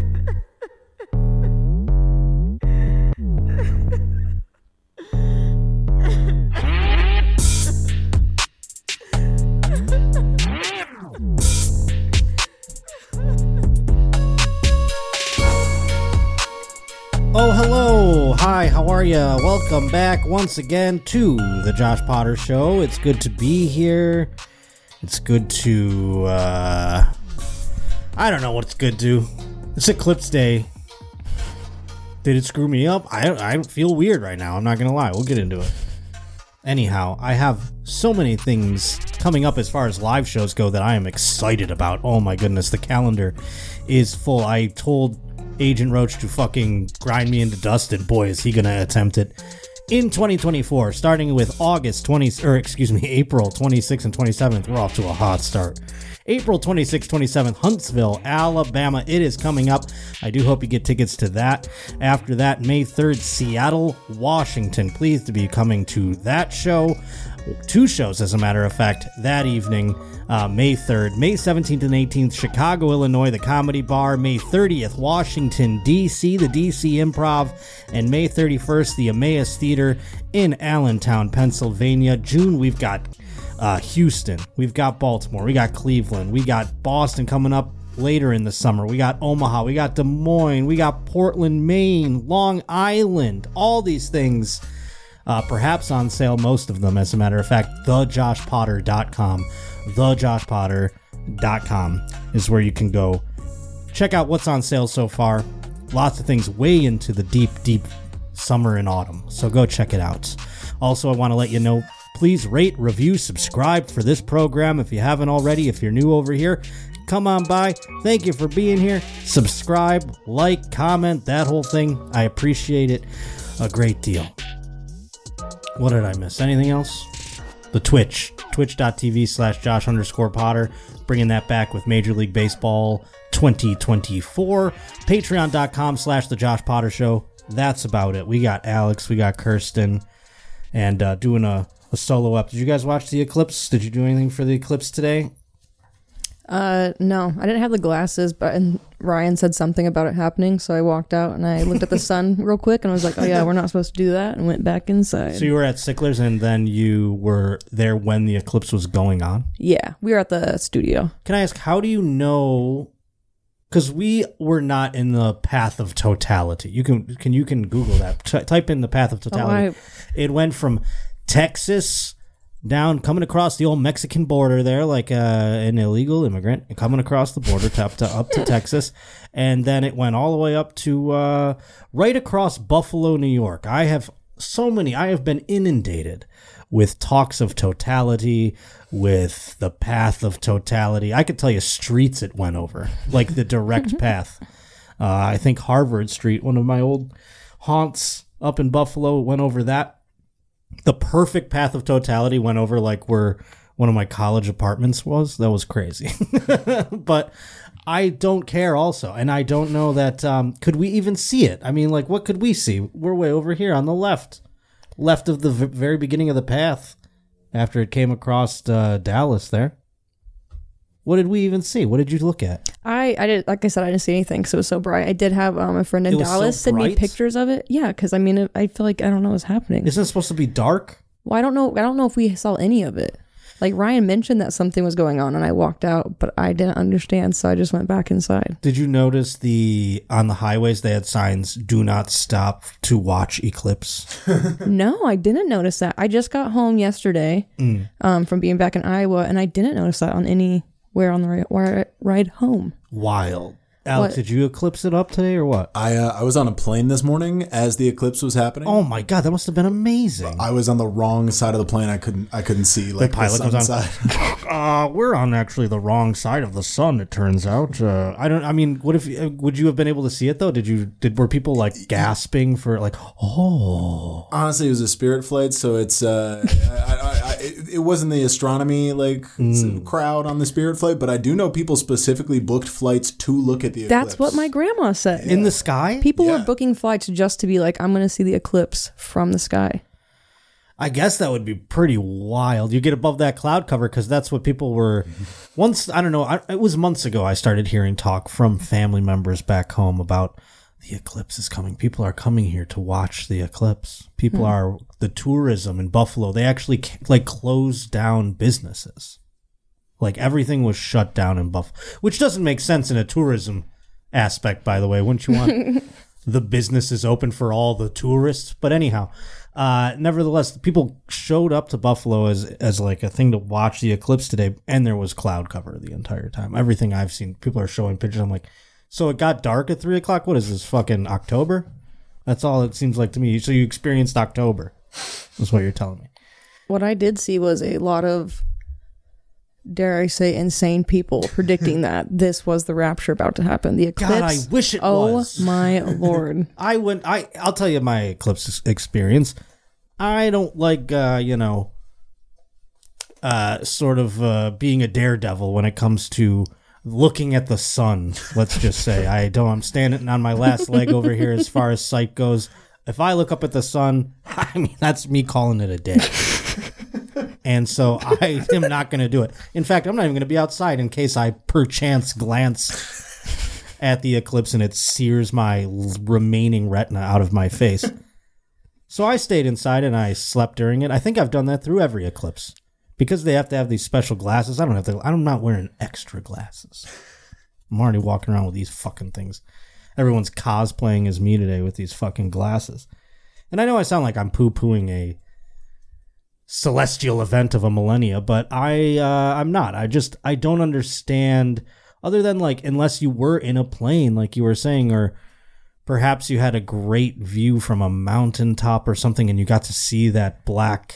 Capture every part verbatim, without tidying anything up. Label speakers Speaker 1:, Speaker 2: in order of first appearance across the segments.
Speaker 1: Oh, hello. Hi, how are you? Welcome back once again to the Josh Potter Show. It's good to be here. It's good to, uh... I don't know what it's good to. It's Eclipse Day. Did it screw me up? I, I feel weird right now. I'm not going to lie. We'll get into it. Anyhow, I have so many things coming up as far as live shows go that I am excited about. Oh my goodness, the calendar is full. I told Agent Roach to fucking grind me into dust, and boy, is he gonna attempt it in twenty twenty-four, starting with August twentieth, or excuse me, April twenty-sixth and twenty-seventh. We're off to a hot start. April twenty-sixth, twenty-seventh, Huntsville, Alabama. It is coming up. I do hope you get tickets to that. After that, May third, Seattle, Washington. Pleased to be coming to that show. Two shows, as a matter of fact, that evening, uh, May third. May seventeenth and eighteenth, Chicago, Illinois, the Comedy Bar. May thirtieth, Washington, D C, the D C Improv. And May thirty-first, the Emmaus Theater in Allentown, Pennsylvania. June, we've got uh, Houston. We've got Baltimore. We got Cleveland. We got Boston coming up later in the summer. We got Omaha. We got Des Moines. We got Portland, Maine, Long Island. All these things Uh, perhaps on sale, most of them, as a matter of fact. the josh potter dot com. the josh potter dot com is where you can go check out what's on sale so far. Lots of things way into the deep, deep summer and autumn. So go check it out. Also, I want to let you know, please rate, review, subscribe for this program if you haven't already. If you're new over here, come on by. Thank you for being here. Subscribe, like, comment, that whole thing. I appreciate it a great deal. What did I miss? Anything else? The Twitch. Twitch.tv slash Josh underscore Potter. Bringing that back with Major League Baseball twenty twenty-four. Patreon.com slash The Josh Potter Show. That's about it. We got Alex. We got Kirsten. And uh, doing a, a solo up. Did you guys watch the eclipse? Did you do anything for the eclipse today?
Speaker 2: Uh, no. I didn't have the glasses, but and Ryan said something about it happening, so I walked out and I looked at the sun real quick and I was like, oh yeah, we're not supposed to do that, and went back inside.
Speaker 1: So you were at Sickler's and then you were there when the eclipse was going on?
Speaker 2: Yeah, we were at the studio.
Speaker 1: Can I ask, how do you know? Because we were not in the path of totality. You can can you can Google that. T- type in the path of totality. Oh, I... It went from Texas down, coming across the old Mexican border there, like uh, an illegal immigrant, and coming across the border to up to up to Texas, and then it went all the way up to uh, right across Buffalo, New York. I have so many. I have been inundated with talks of totality, with the path of totality. I could tell you streets it went over, like the direct path. Uh, I think Harvard Street, one of my old haunts up in Buffalo, went over that. The perfect path of totality went over like where one of my college apartments was. That was crazy. But I don't care also. And I don't know that, um, could we even see it? I mean, like, what could we see? We're way over here on the left. Left of the v- very beginning of the path after it came across uh, Dallas there. What did we even see? What did you look at?
Speaker 2: I, I did, like I said, I didn't see anything because it was so bright. I did have um, a friend in Dallas
Speaker 1: so
Speaker 2: send me pictures of it. Yeah, because I mean, it, I feel like I don't know what's happening.
Speaker 1: Isn't it supposed to be dark?
Speaker 2: Well, I don't know. I don't know if we saw any of it. Like Ryan mentioned that something was going on, and I walked out, but I didn't understand, so I just went back inside.
Speaker 1: Did you notice the on the highways they had signs, "Do not stop to watch eclipse"?
Speaker 2: No, I didn't notice that. I just got home yesterday mm. um, from being back in Iowa, and I didn't notice that on any. Where on the ride, ride home.
Speaker 1: Wild. Alex, what? Did you eclipse it up today or what?
Speaker 3: I uh, I was on a plane this morning as the eclipse was happening.
Speaker 1: Oh my god, that must have been amazing.
Speaker 3: I was on the wrong side of the plane. I couldn't I couldn't see like the, pilot the sun was on, side.
Speaker 1: uh, we're on actually the wrong side of the sun. It turns out. Uh, I don't. I mean, what if uh, would you have been able to see it though? Did you? Did were people like gasping for like? Oh.
Speaker 3: Honestly, it was a Spirit flight, so it's. Uh, I, I, I, it, it wasn't the astronomy like mm. crowd on the Spirit flight, but I do know people specifically booked flights to look at the eclipse.
Speaker 2: That's what my grandma said.
Speaker 1: Yeah. In the sky?
Speaker 2: People
Speaker 3: yeah.
Speaker 2: were booking flights just to be like, I'm going to see the eclipse from the sky.
Speaker 1: I guess that would be pretty wild. You get above that cloud cover because that's what people were. Once, I don't know, I, it was months ago I started hearing talk from family members back home about the eclipse is coming. People are coming here to watch the eclipse. People hmm. are, the tourism in Buffalo, they actually like closed down businesses. Like everything was shut down in Buffalo, which doesn't make sense in a tourism aspect, by the way. Wouldn't you want the businesses open for all the tourists? But anyhow, uh, nevertheless, people showed up to Buffalo as as like a thing to watch the eclipse today, and there was cloud cover the entire time. Everything I've seen, people are showing pictures. I'm like, so it got dark at three o'clock? What is this, fucking October? That's all it seems like to me. So you experienced October. That's what you're telling me.
Speaker 2: What I did see was a lot of, dare I say, insane people predicting that this was the rapture about to happen. The eclipse.
Speaker 1: God, I wish it
Speaker 2: oh,
Speaker 1: was.
Speaker 2: Oh my Lord.
Speaker 1: I went, I, I'll tell you my eclipse experience. I don't like, uh, you know, uh, sort of uh, being a daredevil when it comes to looking at the sun. Let's just say I don't, I'm standing on my last leg over here as far as sight goes. If I look up at the sun, I mean, that's me calling it a day. And so I am not going to do it. In fact, I'm not even going to be outside in case I perchance glance at the eclipse and it sears my remaining retina out of my face. So I stayed inside and I slept during it. I think I've done that through every eclipse. Because they have to have these special glasses, I don't have to, I'm not wearing extra glasses. I'm already walking around with these fucking things. Everyone's cosplaying as me today with these fucking glasses. And I know I sound like I'm poo-pooing a celestial event of a millennia, but I, uh, I'm not. I just, I don't understand, other than like, unless you were in a plane, like you were saying, or perhaps you had a great view from a mountaintop or something and you got to see that black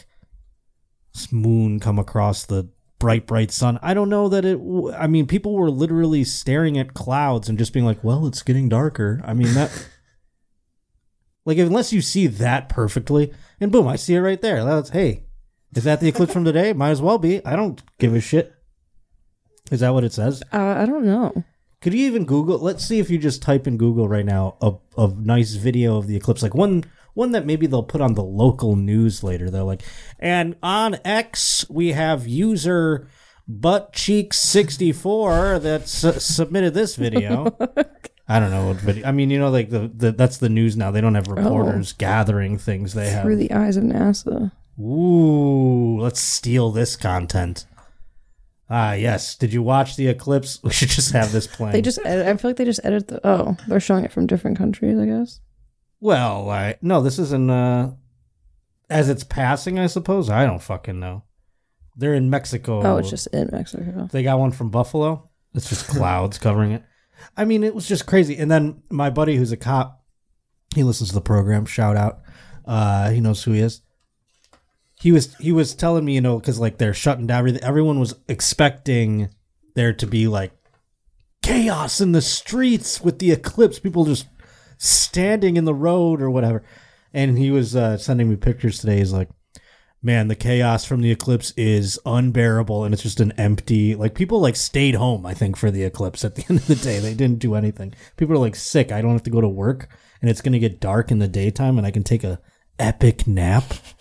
Speaker 1: moon come across the bright, bright sun. I don't know that it, w- I mean, people were literally staring at clouds and just being like, well, it's getting darker. I mean, that, like, unless you see that perfectly, and boom, I see it right there. That's, hey, is that the eclipse from today? Might as well be. I don't give a shit. Is that what it says?
Speaker 2: Uh, I don't know.
Speaker 1: Could you even Google? Let's see if you just type in Google right now a, a nice video of the eclipse, like one one that maybe they'll put on the local news later. They're like, and on X we have user buttcheeks sixty-four that su- submitted this video. I don't know what video. I mean, you know, like the, the that's the news now. They don't have reporters oh. gathering things. They have
Speaker 2: through the eyes of NASA.
Speaker 1: Ooh, let's steal this content. Ah, yes. Did you watch the eclipse? We should just have this playing.
Speaker 2: They just edit, I feel like they just edit the... Oh, they're showing it from different countries, I guess.
Speaker 1: Well, I... No, this isn't... Uh, as it's passing, I suppose? I don't fucking know. They're in Mexico.
Speaker 2: Oh, it's just in Mexico.
Speaker 1: They got one from Buffalo. It's just clouds covering it. I mean, it was just crazy. And then my buddy who's a cop, he listens to the program. Shout out. Uh, he knows who he is. He was he was telling me, you know, because like they're shutting down everything. Everyone was expecting there to be like chaos in the streets with the eclipse. People just standing in the road or whatever. And he was uh, sending me pictures today. He's like, man, the chaos from the eclipse is unbearable. And it's just an empty, like people like stayed home, I think, for the eclipse at the end of the day. They didn't do anything. People are like sick. I don't have to go to work and it's going to get dark in the daytime and I can take a epic nap.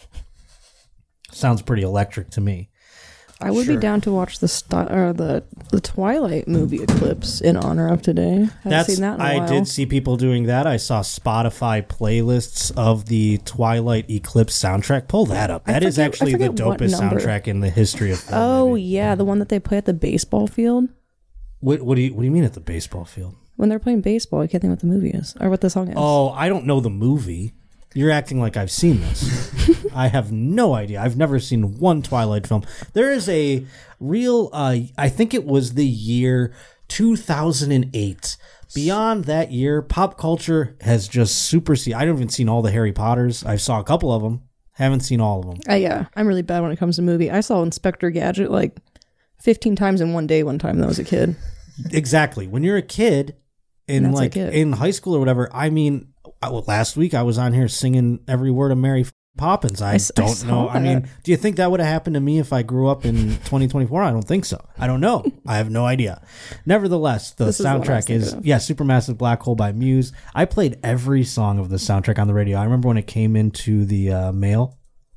Speaker 1: Sounds pretty electric to me.
Speaker 2: I would sure. be down to watch the st- or the the Twilight movie Eclipse in honor of today. Haven't
Speaker 1: That's
Speaker 2: seen that in a
Speaker 1: I
Speaker 2: while.
Speaker 1: did see people doing that. I saw Spotify playlists of the Twilight Eclipse soundtrack. Pull that up. That
Speaker 2: forget,
Speaker 1: is actually the dopest soundtrack in the history of film.
Speaker 2: Oh
Speaker 1: maybe.
Speaker 2: yeah, the one that they play at the baseball field.
Speaker 1: What, what do you What do you mean at the baseball field?
Speaker 2: When they're playing baseball, I can't think what the movie is or what the song is.
Speaker 1: Oh, I don't know the movie. You're acting like I've seen this. I have no idea. I've never seen one Twilight film. There is a real, uh, I think it was the year two thousand eight. Beyond that year, pop culture has just superseded. I haven't even seen all the Harry Potters. I saw a couple of them. Haven't seen all of them.
Speaker 2: Uh, yeah, I'm really bad when it comes to movie. I saw Inspector Gadget like fifteen times in one day one time when I was a kid.
Speaker 1: Exactly. When you're a kid, in like in high school or whatever, I mean... Last week I was on here singing every word of Mary Poppins. I, I don't I know. That. I mean, do you think that would have happened to me if I grew up in twenty twenty-four? I don't think so. I don't know. I have no idea. Nevertheless, the this soundtrack is, is yeah, Supermassive Black Hole by Muse. I played every song of the soundtrack on the radio. I remember when it came into the uh, mail,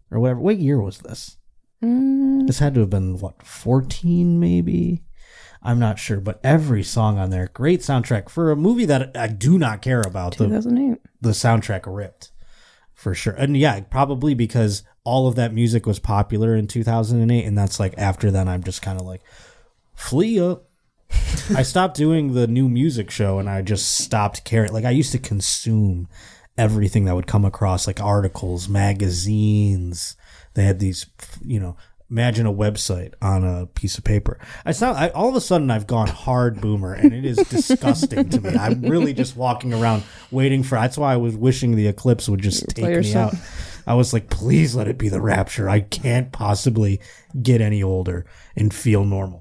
Speaker 1: or whatever. What year was this?
Speaker 2: Mm.
Speaker 1: This had to have been, what, fourteen maybe? I'm not sure, but every song on there, great soundtrack for a movie that I do not care about.
Speaker 2: two thousand eight.
Speaker 1: The, the soundtrack ripped, for sure. And yeah, probably because all of that music was popular in two thousand eight, and that's like after then I'm just kind of like, flee up. I stopped doing the new music show, and I just stopped caring. Like, I used to consume everything that would come across, like articles, magazines. They had these, you know, imagine a website on a piece of paper. I sound, I, all of a sudden I've gone hard boomer, and it is disgusting to me. I'm really just walking around waiting for, that's why I was wishing the eclipse would just take me out. I was like, please let it be the rapture. I can't possibly get any older and feel normal.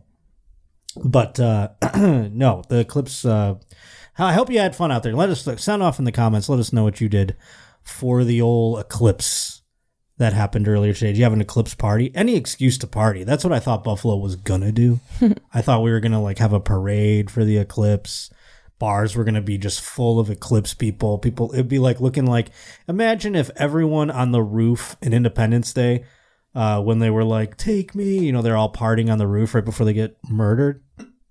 Speaker 1: But uh, no, the eclipse, uh, I hope you had fun out there. Let us sound off in the comments. Let us know what you did for the old eclipse that happened earlier today. Did you have an eclipse party? Any excuse to party. That's what I thought Buffalo was going to do. I thought we were going to like have a parade for the eclipse. Bars were going to be just full of eclipse people. People, it'd be like looking like, imagine if everyone on the roof in Independence Day, uh, when they were like, take me, you know, they're all partying on the roof right before they get murdered.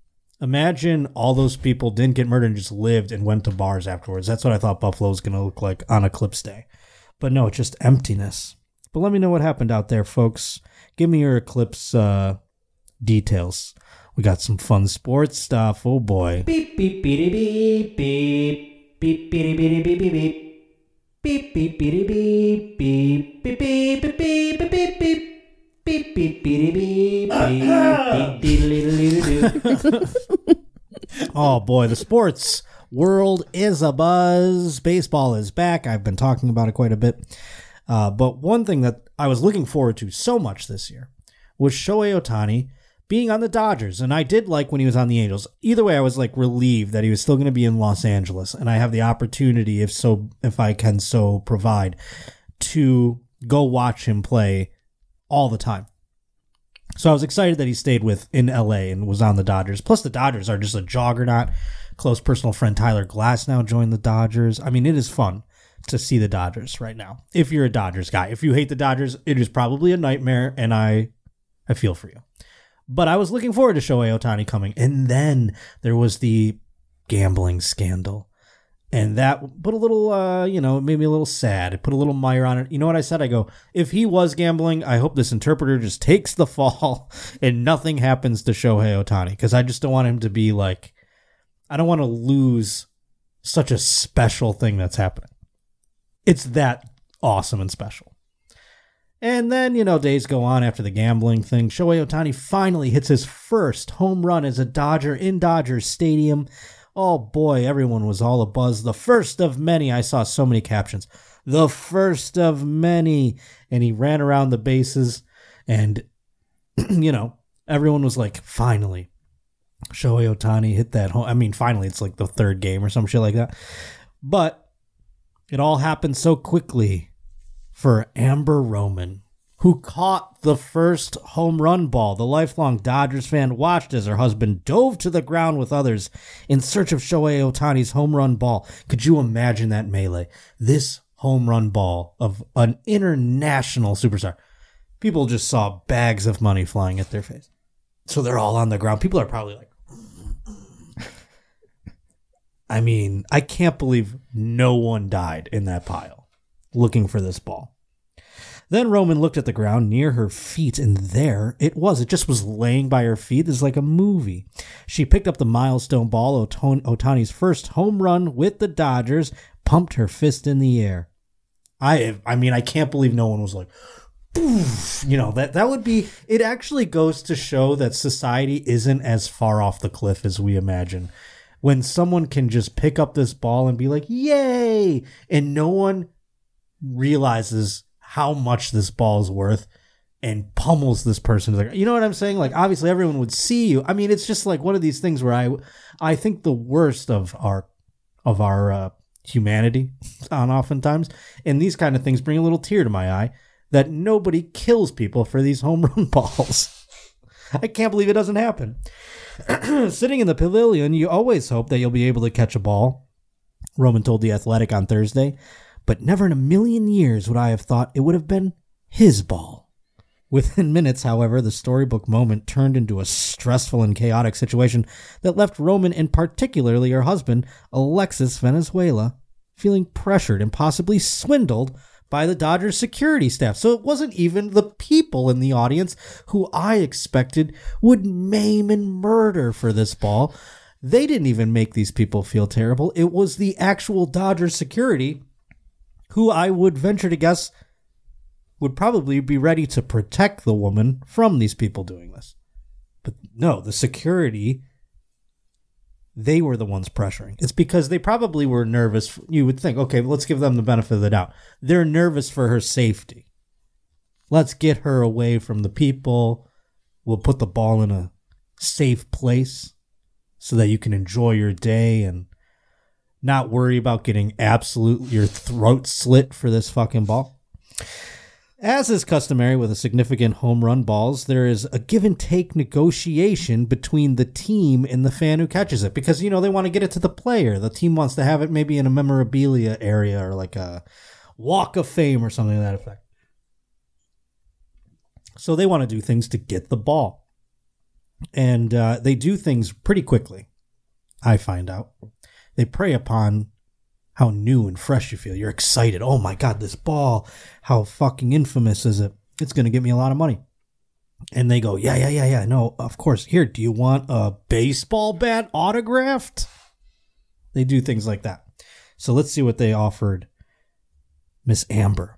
Speaker 1: Imagine all those people didn't get murdered and just lived and went to bars afterwards. That's what I thought Buffalo was going to look like on Eclipse Day. But no, it's just emptiness. But let me know what happened out there, folks. Give me your eclipse uh, details. We got some fun sports stuff. Oh, boy. Beep, beep, beep, beep, beep. Beep, beep, beep, beep, beep, beep. Beep, beep, beep, beep, beep. Beep, beep, beep, beep, beep, beep, beep. Beep, beep, beep, beep, beep, beep, beep. Oh, boy. The sports world is abuzz. Baseball is back. I've been talking about it quite a bit. Uh, but one thing that I was looking forward to so much this year was Shohei Ohtani being on the Dodgers. And I did like when he was on the Angels. Either way, I was like relieved that he was still going to be in Los Angeles. And I have the opportunity, if so, if I can so provide, to go watch him play all the time. So I was excited that he stayed with in L A and was on the Dodgers. Plus, the Dodgers are just a juggernaut. Close personal friend Tyler Glass now joined the Dodgers. I mean, it is fun to see the Dodgers right now. If you're a Dodgers guy, if you hate the Dodgers, it is probably a nightmare, and I, I feel for you. But I was looking forward to Shohei Ohtani coming, and then there was the gambling scandal. And that put a little, uh, you know, made me a little sad. It put a little mire on it. You know what I said? I go, if he was gambling, I hope this interpreter just takes the fall and nothing happens to Shohei Ohtani. Because I just don't want him to be like, I don't want to lose such a special thing that's happening. It's that awesome and special. And then, you know, days go on after the gambling thing. Shohei Ohtani finally hits his first home run as a Dodger in Dodger Stadium. Oh boy, everyone was all abuzz. The first of many. I saw so many captions. The first of many. And he ran around the bases. And, you know, everyone was like, finally. Shohei Ohtani hit that home. I mean, finally, it's like the third game or some shit like that. But it all happened so quickly for Amber Roman, who caught the first home run ball. The lifelong Dodgers fan watched as her husband dove to the ground with others in search of Shohei Ohtani's home run ball. Could you imagine that melee? This home run ball of an international superstar. People just saw bags of money flying at their face. So they're all on the ground. People are probably like, I mean, I can't believe no one died in that pile looking for this ball. Then Roman looked at the ground near her feet, and there it was. It just was laying by her feet. It's like a movie. She picked up the milestone ball, Ohtani's first home run with the Dodgers, pumped her fist in the air. I I mean, I can't believe no one was like, poof. You know, that, that would be, it actually goes to show that society isn't as far off the cliff as we imagine. When someone can just pick up this ball and be like, yay, and no one realizes how much this ball is worth and pummels this person. You know what I'm saying? Like, obviously everyone would see you. I mean, it's just like one of these things where I, I think the worst of our, of our uh, humanity on oftentimes, and these kind of things bring a little tear to my eye, that nobody kills people for these home run balls. I can't believe it doesn't happen. Sitting in the pavilion, you always hope that you'll be able to catch a ball, Roman told The Athletic on Thursday. But never in a million years would I have thought it would have been his ball. Within minutes, however, the storybook moment turned into a stressful and chaotic situation that left Roman and particularly her husband, Alexis Venezuela, feeling pressured and possibly swindled by the Dodgers security staff. So it wasn't even the people in the audience who I expected would maim and murder for this ball. They didn't even make these people feel terrible. It was the actual Dodgers security who I would venture to guess would probably be ready to protect the woman from these people doing this. But no, the security, they were the ones pressuring. It's because they probably were nervous. You would think, okay, let's give them the benefit of the doubt. They're nervous for her safety. Let's get her away from the people. We'll put the ball in a safe place so that you can enjoy your day and not worry about getting absolute your throat slit for this fucking ball. As is customary with a significant home run balls, there is a give and take negotiation between the team and the fan who catches it because, you know, they want to get it to the player. The team wants to have it maybe in a memorabilia area or like a walk of fame or something to that effect. So they want to do things to get the ball. And uh, they do things pretty quickly, I find out. They prey upon how new and fresh you feel. You're excited. Oh my God, this ball. How fucking infamous is it? It's going to get me a lot of money. And they go, yeah, yeah, yeah, yeah. No, of course. Here, do you want a baseball bat autographed? They do things like that. So let's see what they offered Miss Amber.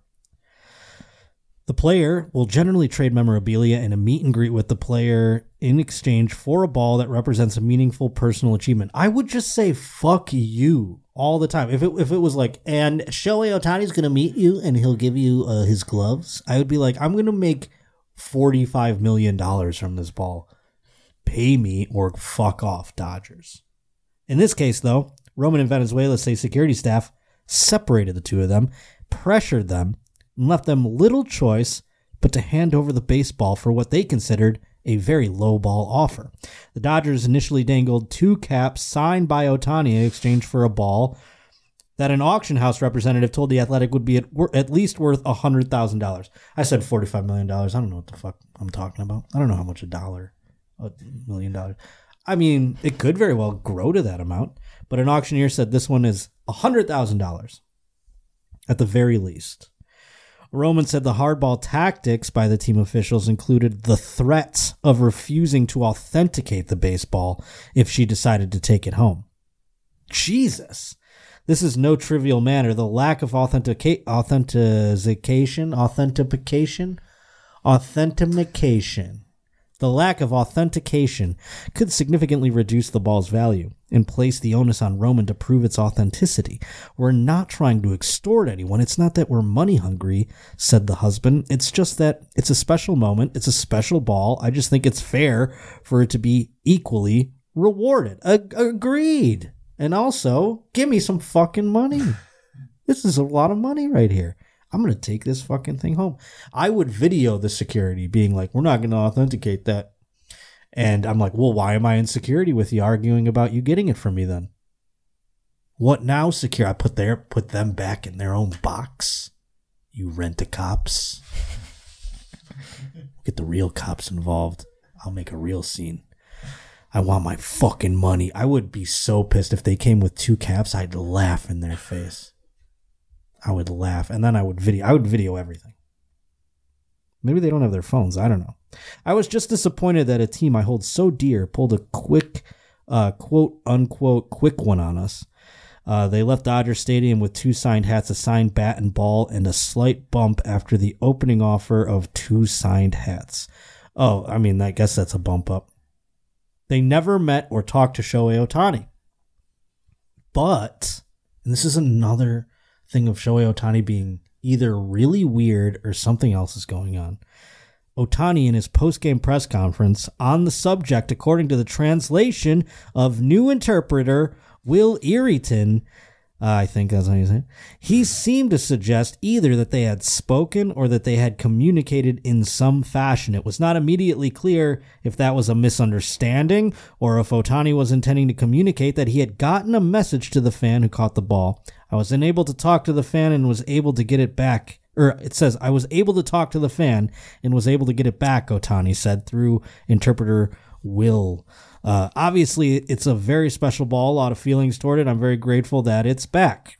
Speaker 1: The player will generally trade memorabilia and a meet and greet with the player in exchange for a ball that represents a meaningful personal achievement. I would just say fuck you all the time. If it if it was like, and Shohei Ohtani's going to meet you and he'll give you uh, his gloves, I would be like, I'm going to make forty-five million dollars from this ball. Pay me or fuck off, Dodgers. In this case, though, Roman and Venezuela say security staff separated the two of them, pressured them, and left them little choice but to hand over the baseball for what they considered a very low-ball offer. The Dodgers initially dangled two caps signed by Ohtani in exchange for a ball that an auction house representative told The Athletic would be at, at least worth one hundred thousand dollars. I said forty-five million dollars. I don't know what the fuck I'm talking about. I don't know how much a dollar, a million dollars. I mean, it could very well grow to that amount, but an auctioneer said this one is one hundred thousand dollars at the very least. Roman said the hardball tactics by the team officials included the threats of refusing to authenticate the baseball if she decided to take it home. Jesus. This is no trivial matter. The lack of authentica- authentication, authentication, authentication. The lack of authentication could significantly reduce the ball's value and place the onus on Roman to prove its authenticity. We're not trying to extort anyone. It's not that we're money hungry, said the husband. It's just that it's a special moment. It's a special ball. I just think it's fair for it to be equally rewarded. Ag- agreed. And also, give me some fucking money. This is a lot of money right here. I'm going to take this fucking thing home. I would video the security being like, we're not going to authenticate that. And I'm like, well, why am I in security with you arguing about you getting it from me then? What now, secure? I put their put them back in their own box. You rent-a-cops. Get the real cops involved. I'll make a real scene. I want my fucking money. I would be so pissed if they came with two caps. I'd laugh in their face. I would laugh, and then I would video. I would video everything. Maybe they don't have their phones. I don't know. I was just disappointed that a team I hold so dear pulled a quick, uh, quote unquote, quick one on us. Uh, they left Dodger Stadium with two signed hats, a signed bat and ball, and a slight bump after the opening offer of two signed hats. Oh, I mean, I guess that's a bump up. They never met or talked to Shohei Ohtani. But, and this is another thing of Shohei Ohtani being either really weird or something else is going on. Ohtani, in his post-game press conference on the subject, according to the translation of new interpreter Will Eaterton, uh, I think that's how you say it, he seemed to suggest either that they had spoken or that they had communicated in some fashion. It was not immediately clear if that was a misunderstanding or if Ohtani was intending to communicate that he had gotten a message to the fan who caught the ball. I was unable to talk to the fan and was able to get it back, or it says, I was able to talk to the fan and was able to get it back, Otani said through interpreter Will. Uh, obviously, it's a very special ball, a lot of feelings toward it. I'm very grateful that it's back.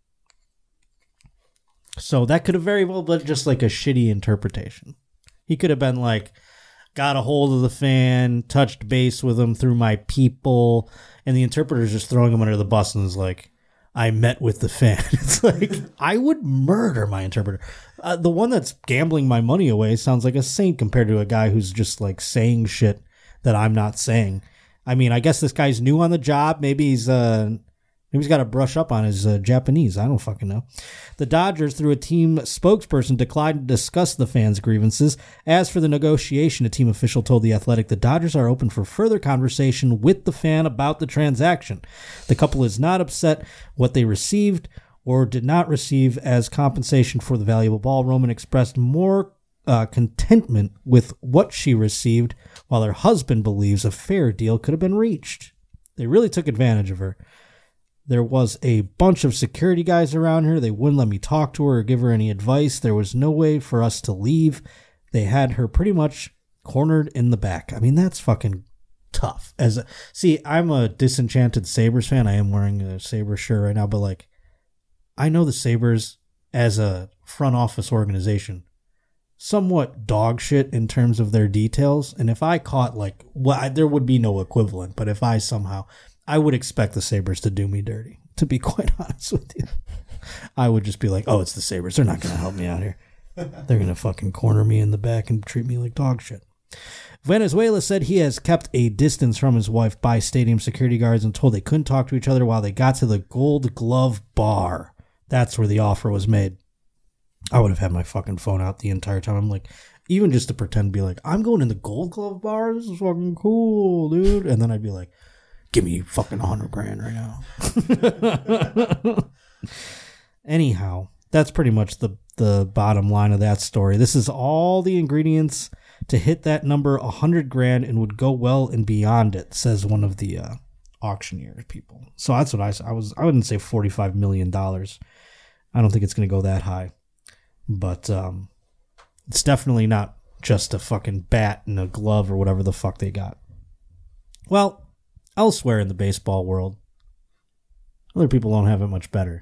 Speaker 1: So that could have very well been just like a shitty interpretation. He could have been like, got a hold of the fan, touched base with him through my people, and the interpreter's just throwing him under the bus and is like, I met with the fan. It's like, I would murder my interpreter. Uh, the one that's gambling my money away sounds like a saint compared to a guy who's just like saying shit that I'm not saying. I mean, I guess this guy's new on the job. Maybe he's uh, maybe he's got to brush up on his uh, Japanese. I don't fucking know. The Dodgers, through a team spokesperson, declined to discuss the fans' grievances. As for the negotiation, a team official told The Athletic the Dodgers are open for further conversation with the fan about the transaction. The couple is not upset what they received or did not receive as compensation for the valuable ball. Roman expressed more uh, contentment with what she received, while her husband believes a fair deal could have been reached. They really took advantage of her. There was a bunch of security guys around her. They wouldn't let me talk to her or give her any advice. There was no way for us to leave. They had her pretty much cornered in the back. I mean, that's fucking tough. As a, see, I'm a disenchanted Sabres fan. I am wearing a Sabres shirt right now, but like, I know the Sabres as a front office organization somewhat dog shit in terms of their details. And if I caught like, well, I, there would be no equivalent, but if I somehow, I would expect the Sabres to do me dirty, to be quite honest with you. I would just be like, oh, it's the Sabres. They're not going to help me out here. They're going to fucking corner me in the back and treat me like dog shit. Venezuela said he has kept a distance from his wife by stadium security guards and told they couldn't talk to each other while they got to the Gold Glove bar. That's where the offer was made. I would have had my fucking phone out the entire time. I'm like, even just to pretend, be like, I'm going in the Gold Glove bar. This is fucking cool, dude. And then I'd be like, give me fucking a hundred grand right now. Anyhow, that's pretty much the, the bottom line of that story. This is all the ingredients to hit that number a hundred grand and would go well and beyond it, says one of the uh, auctioneer people. So that's what I I was. I wouldn't say forty-five million dollars. I don't think it's going to go that high. But um, it's definitely not just a fucking bat and a glove or whatever the fuck they got. Well, elsewhere in the baseball world, other people don't have it much better.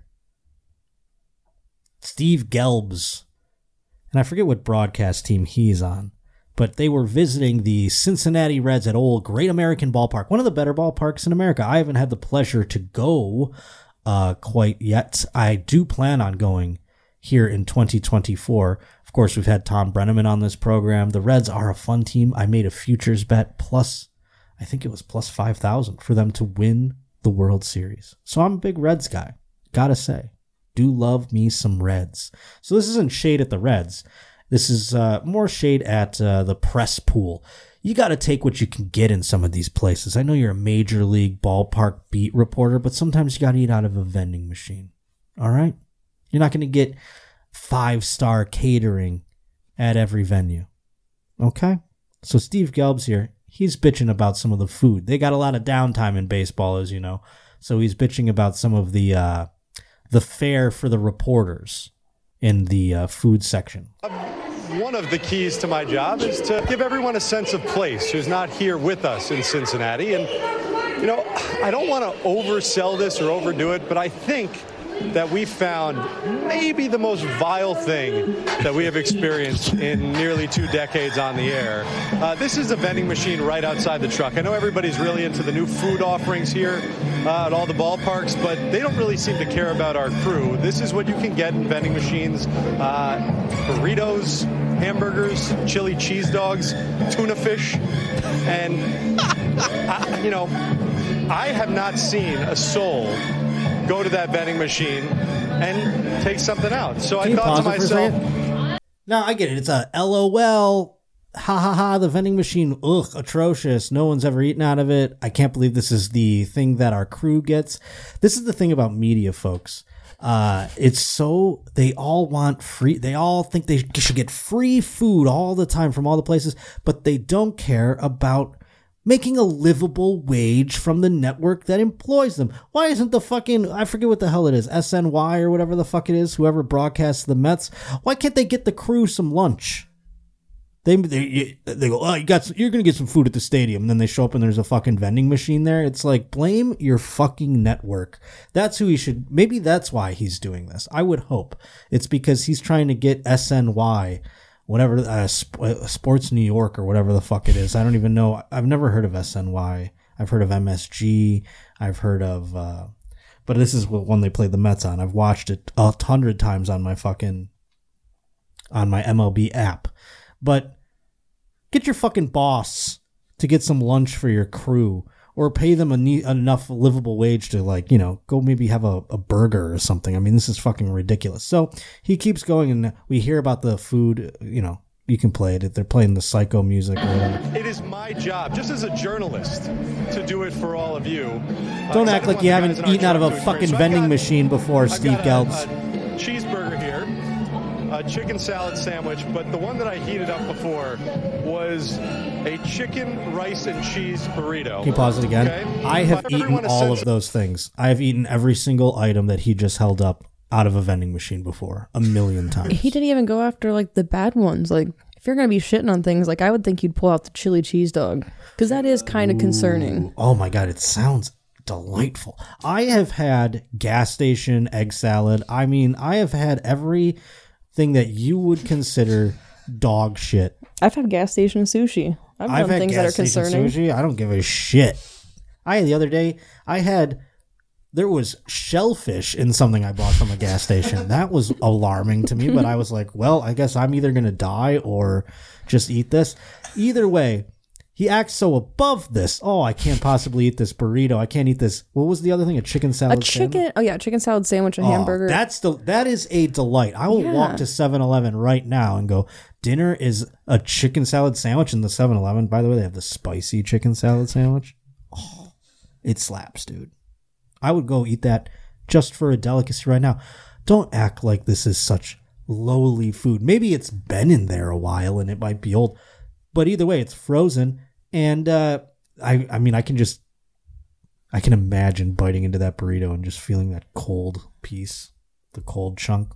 Speaker 1: Steve Gelbs, and I forget what broadcast team he's on, but they were visiting the Cincinnati Reds at old Great American Ballpark, one of the better ballparks in America. I haven't had the pleasure to go uh, quite yet. I do plan on going here in twenty twenty-four. Of course, we've had Tom Brenneman on this program. The Reds are a fun team. I made a futures bet plus, I think it was plus five thousand for them to win the World Series. So I'm a big Reds guy. Gotta say, do love me some Reds. So this isn't shade at the Reds. This is uh, more shade at uh, the press pool. You got to take what you can get in some of these places. I know you're a major league ballpark beat reporter, but sometimes you got to eat out of a vending machine. All right? You're not going to get five-star catering at every venue. Okay? So Steve Gelbs here, he's bitching about some of the food. They got a lot of downtime in baseball, as you know. So he's bitching about some of the uh, the fare for the reporters in the uh, food section.
Speaker 4: One of the keys to my job is to give everyone a sense of place who's not here with us in Cincinnati. And, you know, I don't want to oversell this or overdo it, but I think that we found maybe the most vile thing that we have experienced in nearly two decades on the air. Uh, this is a vending machine right outside the truck. I know everybody's really into the new food offerings here uh, at all the ballparks, but they don't really seem to care about our crew. This is what you can get in vending machines. Uh, burritos, hamburgers, chili cheese dogs, tuna fish, and, I, you know, I have not seen a soul go to that vending machine and take something out. So Can I thought to myself,
Speaker 1: no, I get it. It's a L O L. Ha ha ha. The vending machine. Ugh, atrocious. No one's ever eaten out of it. I can't believe this is the thing that our crew gets. This is the thing about media, folks. Uh, it's so, they all want free, they all think they should get free food all the time from all the places, but they don't care about making a livable wage from the network that employs them. Why isn't the fucking, I forget what the hell it is, S N Y or whatever the fuck it is, whoever broadcasts the Mets, why can't they get the crew some lunch? They they, they go, oh, you got, you're going to get some food at the stadium. And then they show up and there's a fucking vending machine there. It's like, blame your fucking network. That's who he should, maybe that's why he's doing this. I would hope it's because he's trying to get S N Y, whatever, uh, Sports New York or whatever the fuck it is. I don't even know. I've never heard of S N Y. I've heard of M S G. I've heard of, uh, but this is what one they played the Mets on. I've watched it a hundred times on my fucking, on my M L B app. But get your fucking boss to get some lunch for your crew, or pay them a ne- enough livable wage to, like, you know, go maybe have a, a burger or something. I mean, this is fucking ridiculous. So he keeps going, and we hear about the food, you know, you can play it. They're playing the psycho music or whatever.
Speaker 4: It is my job, just as a journalist, to do it for all of you.
Speaker 1: Don't
Speaker 4: uh,
Speaker 1: act like you haven't eaten out of a fucking
Speaker 4: so
Speaker 1: vending
Speaker 4: got,
Speaker 1: machine before,
Speaker 4: I've
Speaker 1: Steve
Speaker 4: got
Speaker 1: Gelbs.
Speaker 4: A, a cheeseburger here, a chicken salad sandwich, but the one that I heated up before was a chicken, rice, and cheese burrito.
Speaker 1: Can you pause it again?
Speaker 4: Okay?
Speaker 1: I have
Speaker 4: But
Speaker 1: eaten
Speaker 4: everyone
Speaker 1: all
Speaker 4: essentially-
Speaker 1: of those things. I have eaten every single item that he just held up out of a vending machine before, a million times.
Speaker 2: He didn't even go after like the bad ones. Like, if you're gonna be shitting on things, like I would think you'd pull out the chili cheese dog, because that is kind of concerning.
Speaker 1: Oh my god, it sounds delightful. I have had gas station egg salad. I mean, I have had everything that you would consider dog shit.
Speaker 2: I've had gas station sushi. I've,
Speaker 1: I've
Speaker 2: done
Speaker 1: had
Speaker 2: things
Speaker 1: gas
Speaker 2: that are
Speaker 1: station
Speaker 2: concerning.
Speaker 1: sushi. I don't give a shit. I the other day I had there was shellfish in something I bought from a gas station. That was alarming to me, but I was like, well, I guess I'm either gonna die or just eat this. Either way, he acts so above this. Oh, I can't possibly eat this burrito. I can't eat this. What was the other thing? A chicken salad
Speaker 2: A chicken,
Speaker 1: sandwich?
Speaker 2: oh yeah, chicken salad sandwich, a
Speaker 1: Oh,
Speaker 2: hamburger.
Speaker 1: that's the that is a delight. I will
Speaker 2: Yeah.
Speaker 1: walk to seven eleven right now and go, dinner is a chicken salad sandwich in the seven eleven. By the way, they have the spicy chicken salad sandwich. Oh, it slaps, dude. I would go eat that just for a delicacy right now. Don't act like this is such lowly food. Maybe it's been in there a while and it might be old, but either way, it's frozen. And uh, I, I mean, I can just, I can imagine biting into that burrito and just feeling that cold piece, the cold chunk.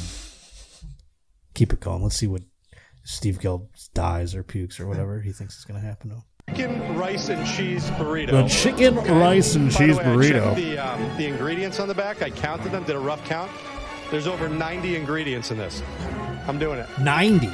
Speaker 1: Mm. Keep it going. Let's see what Steve Gelbs dies or pukes or whatever he thinks is going to happen to him.
Speaker 4: Chicken, rice, and cheese burrito.
Speaker 1: The chicken, rice, and
Speaker 4: By
Speaker 1: cheese
Speaker 4: the way, I
Speaker 1: burrito.
Speaker 4: checked the, um, the ingredients on the back. I counted them, did a rough count. There's over ninety ingredients in this. I'm doing it.
Speaker 1: ninety.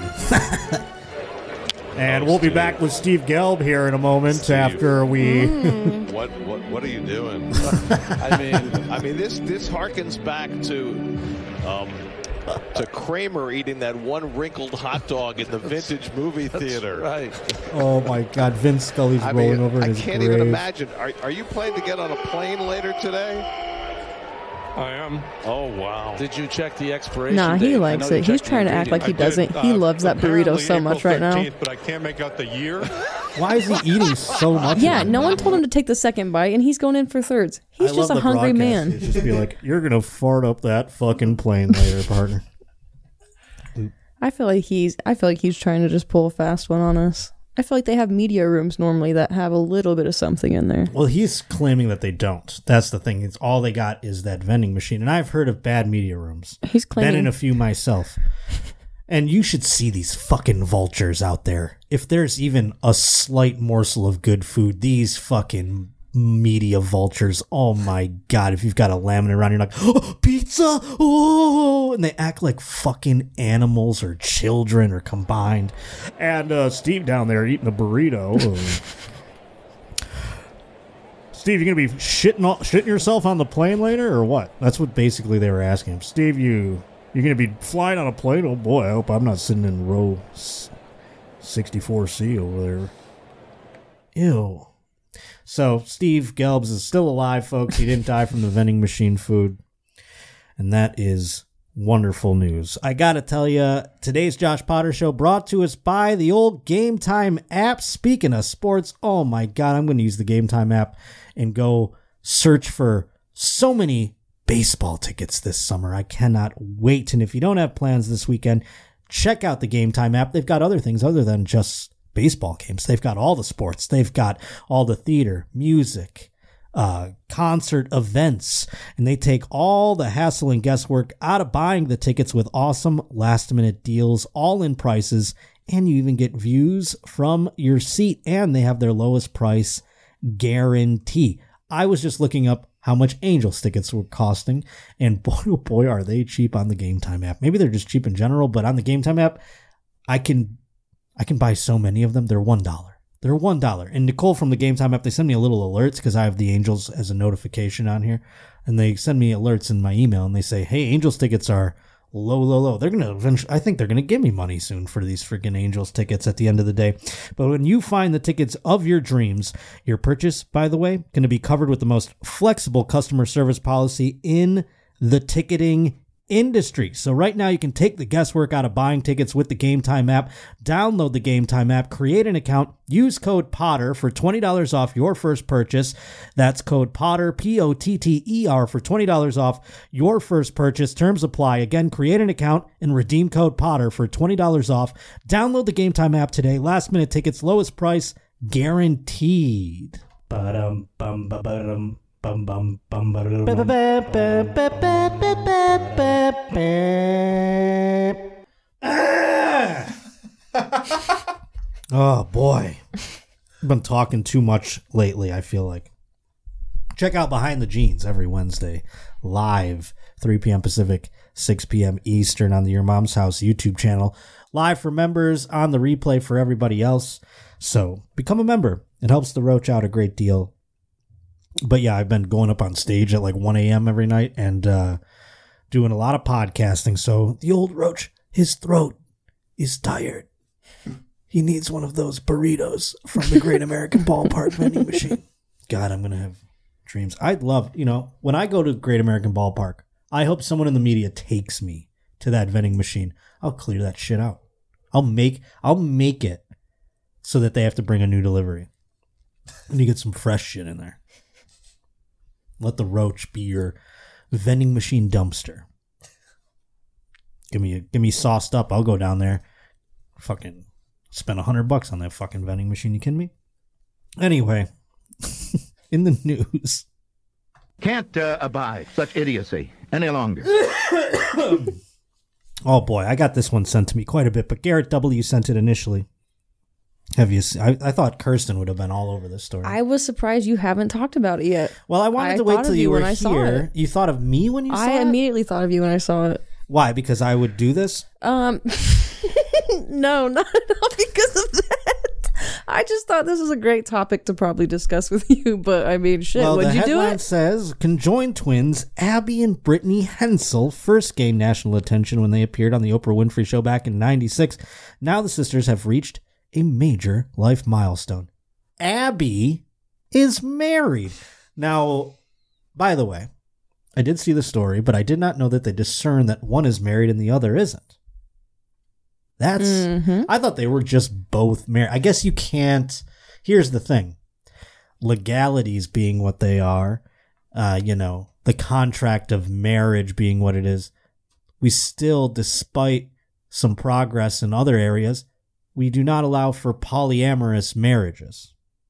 Speaker 1: And we'll be back with Steve Gelb here in a moment
Speaker 5: Steve.
Speaker 1: after we...
Speaker 5: What what what are you doing? I mean, I mean this this harkens back to um, to Kramer eating that one wrinkled hot dog in the vintage movie theater.
Speaker 6: Right.
Speaker 1: Oh my God, Vince Scully's
Speaker 5: I
Speaker 1: rolling
Speaker 5: mean,
Speaker 1: over in
Speaker 5: I
Speaker 1: his
Speaker 5: can't
Speaker 1: grave.
Speaker 5: even imagine. Are are you planning to get on a plane later today?
Speaker 4: I am.
Speaker 5: Oh wow!
Speaker 6: Did you check the expiration
Speaker 2: Nah,
Speaker 6: date?
Speaker 2: he
Speaker 6: I
Speaker 2: likes
Speaker 6: know you
Speaker 2: it. He's
Speaker 6: checked the
Speaker 2: trying to act like he
Speaker 6: ingredients.
Speaker 2: doesn't. He loves that burrito so much right now.
Speaker 4: But I can't make out the year.
Speaker 1: Why is he eating so much?
Speaker 2: Yeah,
Speaker 1: of it?
Speaker 2: no one told him to take the second bite, and he's going in for thirds. He's
Speaker 1: I
Speaker 2: just
Speaker 1: love
Speaker 2: a
Speaker 1: the
Speaker 2: hungry
Speaker 1: broadcast.
Speaker 2: man.
Speaker 1: He'd just be like, "You're gonna fart up that fucking plane later, partner."
Speaker 2: I feel like he's. I feel like he's trying to just pull a fast one on us. I feel like they have media rooms normally that have a little bit of something in there.
Speaker 1: Well, he's claiming that they don't. That's the thing. It's all they got is that vending machine. And I've heard of bad media rooms.
Speaker 2: He's claiming.
Speaker 1: Been in a few myself. And you should see these fucking vultures out there. If there's even a slight morsel of good food, these fucking media vultures. Oh my God. If you've got a lamb around, you're like, oh, pizza. Oh, and they act like fucking animals or children or combined. And uh, Steve down there eating a burrito. Steve, you gonna be shitting all, shitting yourself on the plane later, or what? That's what basically they were asking him. Steve, you you're gonna be flying on a plane? Oh boy, I hope I'm not sitting in row sixty-four C over there. Ew. So Steve Gelbs is still alive, folks. He didn't die from the vending machine food, and that is wonderful news. I gotta tell you, today's Josh Potter Show brought to us by the old Game Time app. Speaking of sports, oh my God, I'm going to use the Game Time app and go search for so many baseball tickets this summer. I cannot wait. And if you don't have plans this weekend, check out the Game Time app. They've got other things other than just baseball games. They've got all the sports. They've got all the theater, music, uh, concert events, and they take all the hassle and guesswork out of buying the tickets with awesome last-minute deals, all-in prices, and you even get views from your seat, and they have their lowest price guarantee. I was just looking up how much Angels tickets were costing, and boy, oh boy, are they cheap on the Game Time app. Maybe they're just cheap in general, but on the Game Time app, I can I can buy so many of them. They're one dollar. They're one dollar. And Nicole from the Game Time app, they send me a little alerts because I have the Angels as a notification on here. And they send me alerts in my email and they say, hey, Angels tickets are low, low, low. They're going to eventually, I think they're going to give me money soon for these freaking Angels tickets at the end of the day. But when you find the tickets of your dreams, your purchase, by the way, going to be covered with the most flexible customer service policy in the ticketing industry. So right now you can take the guesswork out of buying tickets with the Game Time app. Download the Game Time app, create an account, use code Potter for twenty dollars off your first purchase. That's code Potter, P O T T E R, for twenty dollars off your first purchase. Terms apply. Again, create an account and redeem code Potter for twenty dollars off. Download the Game Time app today. Last minute tickets, lowest price guaranteed. Ba-dum, bum, ba-ba-dum. Bum, bum, bum, ah! Oh boy, I've been talking too much lately, I feel like. Check out Behind the Jeans every Wednesday, live, three p.m. Pacific, six p.m. Eastern on the Your Mom's House YouTube channel. Live for members, on the replay for everybody else. So become a member. It helps the Roach out a great deal. But yeah, I've been going up on stage at like one a.m. every night and uh, doing a lot of podcasting. So the old Roach, his throat is tired. He needs one of those burritos from the Great American Ballpark vending machine. God, I'm going to have dreams. I'd love, you know, when I go to Great American Ballpark, I hope someone in the media takes me to that vending machine. I'll clear that shit out. I'll make, I'll make it so that they have to bring a new delivery. And you get some fresh shit in there. Let the Roach be your vending machine dumpster. Give me a, give me sauced up. I'll go down there. Fucking spend a hundred bucks on that fucking vending machine. You kidding me? Anyway, in the news.
Speaker 6: Can't uh, abide such idiocy any longer.
Speaker 1: Oh boy, I got this one sent to me quite a bit, but Garrett W. sent it initially. Have you? Seen, I, I thought Kirsten would have been all over this story.
Speaker 2: I was surprised you haven't talked about it yet.
Speaker 1: Well, I wanted
Speaker 2: I
Speaker 1: to wait till you,
Speaker 2: you
Speaker 1: were
Speaker 2: when I saw
Speaker 1: here.
Speaker 2: it.
Speaker 1: You thought of me when you saw
Speaker 2: I
Speaker 1: it?
Speaker 2: I immediately thought of you when I saw it.
Speaker 1: Why? Because I would do this?
Speaker 2: Um, no, not at all because of that. I just thought this was a great topic to probably discuss with you, but I mean, shit,
Speaker 1: well,
Speaker 2: would you do
Speaker 1: the headline
Speaker 2: it?
Speaker 1: says, conjoined twins Abby and Brittany Hensel first gained national attention when they appeared on the Oprah Winfrey Show back in ninety-six. Now the sisters have reached a major life milestone. Abby is married. Now, by the way, I did see the story, but I did not know that they discern that one is married and the other isn't. That's, mm-hmm. I thought they were just both married. I guess you can't, here's the thing. Legalities being what they are, uh, you know, the contract of marriage being what it is, we still, despite some progress in other areas, we do not allow for polyamorous marriages.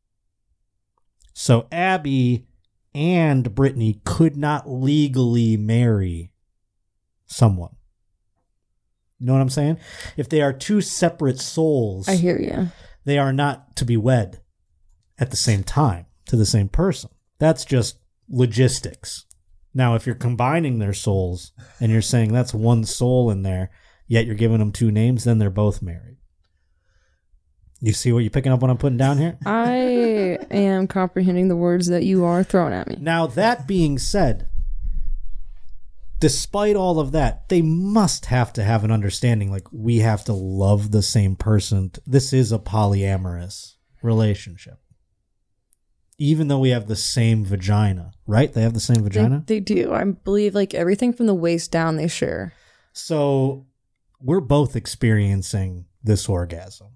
Speaker 1: So Abby and Brittany could not legally marry someone. You know what I'm saying? If they are two separate souls,
Speaker 2: I hear you.
Speaker 1: They are not to be wed at the same time to the same person. That's just logistics. Now, if you're combining their souls and you're saying that's one soul in there, yet you're giving them two names, then they're both married. You see what you're picking up what I'm putting down here?
Speaker 2: I am comprehending the words that you are throwing at me.
Speaker 1: Now, that being said, despite all of that, they must have to have an understanding, like, we have to love the same person. This is a polyamorous relationship. Even though we have the same vagina, right? They have the same vagina?
Speaker 2: They, they do. I believe, like, everything from the waist down they share.
Speaker 1: So, we're both experiencing this orgasm.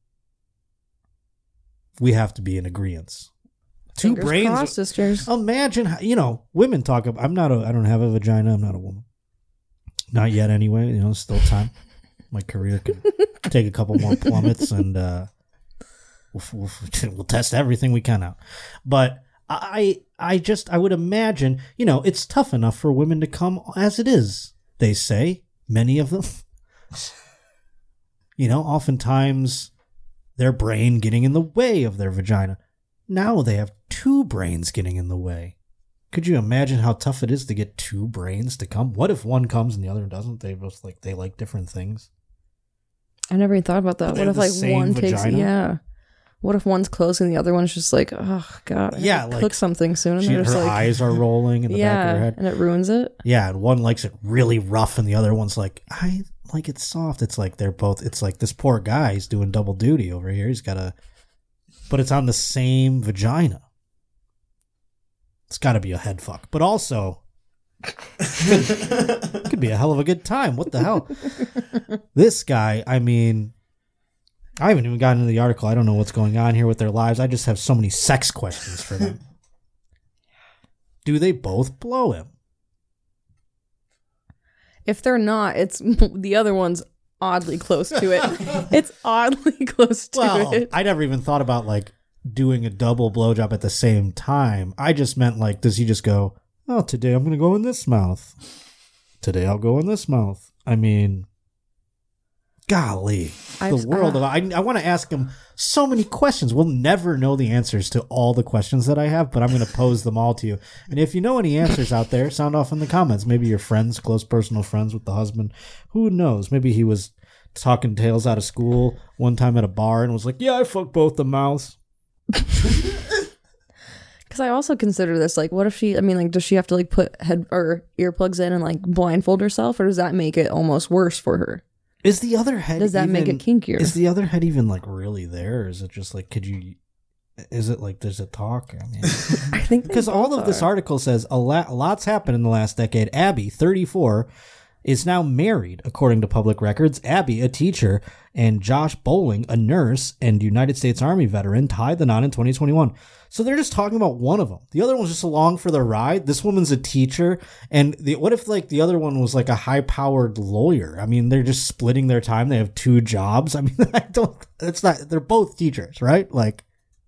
Speaker 1: We have to be in agreement. Two
Speaker 2: Fingers
Speaker 1: brains.
Speaker 2: crossed, sisters.
Speaker 1: Imagine, how, you know, women talk about, I'm not a, I don't have a vagina. I'm not a woman. Not yet anyway. You know, still time. My career could take a couple more plummets and uh, We'll, we'll, we'll test everything we can out. But I, I just, I would imagine, you know, it's tough enough for women to come as it is, they say, many of them. You know, oftentimes their brain getting in the way of their vagina. Now they have two brains getting in the way. Could you imagine how tough it is to get two brains to come? What if one comes and the other doesn't? They both like, they like different things.
Speaker 2: I never even thought about that.
Speaker 1: They
Speaker 2: What
Speaker 1: have
Speaker 2: if
Speaker 1: the
Speaker 2: like one
Speaker 1: same
Speaker 2: takes,
Speaker 1: vagina?
Speaker 2: yeah. What if one's close and the other one's just like, oh god, I
Speaker 1: Yeah,
Speaker 2: have to
Speaker 1: like,
Speaker 2: cook something soon, and
Speaker 1: She,
Speaker 2: they're
Speaker 1: her
Speaker 2: just like,
Speaker 1: eyes are rolling in the
Speaker 2: yeah,
Speaker 1: back of her head.
Speaker 2: and it ruins it.
Speaker 1: Yeah, and one likes it really rough, and the other one's like, I like it soft. It's like they're both. It's like this poor guy's doing double duty over here. He's got a, but it's on the same vagina. It's got to be a head fuck, but also could be a hell of a good time. What the hell? This guy, I mean, I haven't even gotten into the article. I don't know what's going on here with their lives. I just have so many sex questions for them. Do they both blow him?
Speaker 2: If they're not, it's the other one's oddly close to it. It's oddly close to
Speaker 1: Well,
Speaker 2: it.
Speaker 1: I never even thought about like doing a double blowjob at the same time. I just meant like, does he just go, oh, today I'm going to go in this mouth. Today I'll go in this mouth. I mean, golly,
Speaker 2: I've-
Speaker 1: the world
Speaker 2: uh,
Speaker 1: of I, I want to ask him so many questions. We'll never know the answers to all the questions that I have, but I'm going to pose them all to you. And if you know any answers out there, sound off in the comments. Maybe your friends, close personal friends with the husband. Who knows? Maybe he was talking tales out of school one time at a bar and was like, yeah, I fucked both the mouths.
Speaker 2: Because I also consider this like, what if she? I mean, like, does she have to like put head or earplugs in and like blindfold herself, or does that make it almost worse for her?
Speaker 1: Is the other head
Speaker 2: Does that make
Speaker 1: even-
Speaker 2: it kinkier?
Speaker 1: Is the other head even like really there? Or is it just like, could you, is it like, does it talk? I mean,
Speaker 2: I think they
Speaker 1: because all
Speaker 2: both
Speaker 1: of this
Speaker 2: are.
Speaker 1: article says a lot, a lot's happened in the last decade. Abby, thirty-four, is now married, according to public records. Abby, a teacher, and Josh Bowling, a nurse and United States Army veteran, tied the knot in twenty twenty-one. So they're just talking about one of them. The other one's just along for the ride. This woman's a teacher, and the what if like the other one was like a high-powered lawyer? I mean, they're just splitting their time. They have two jobs. I mean, I don't. It's not. They're both teachers, right? Like.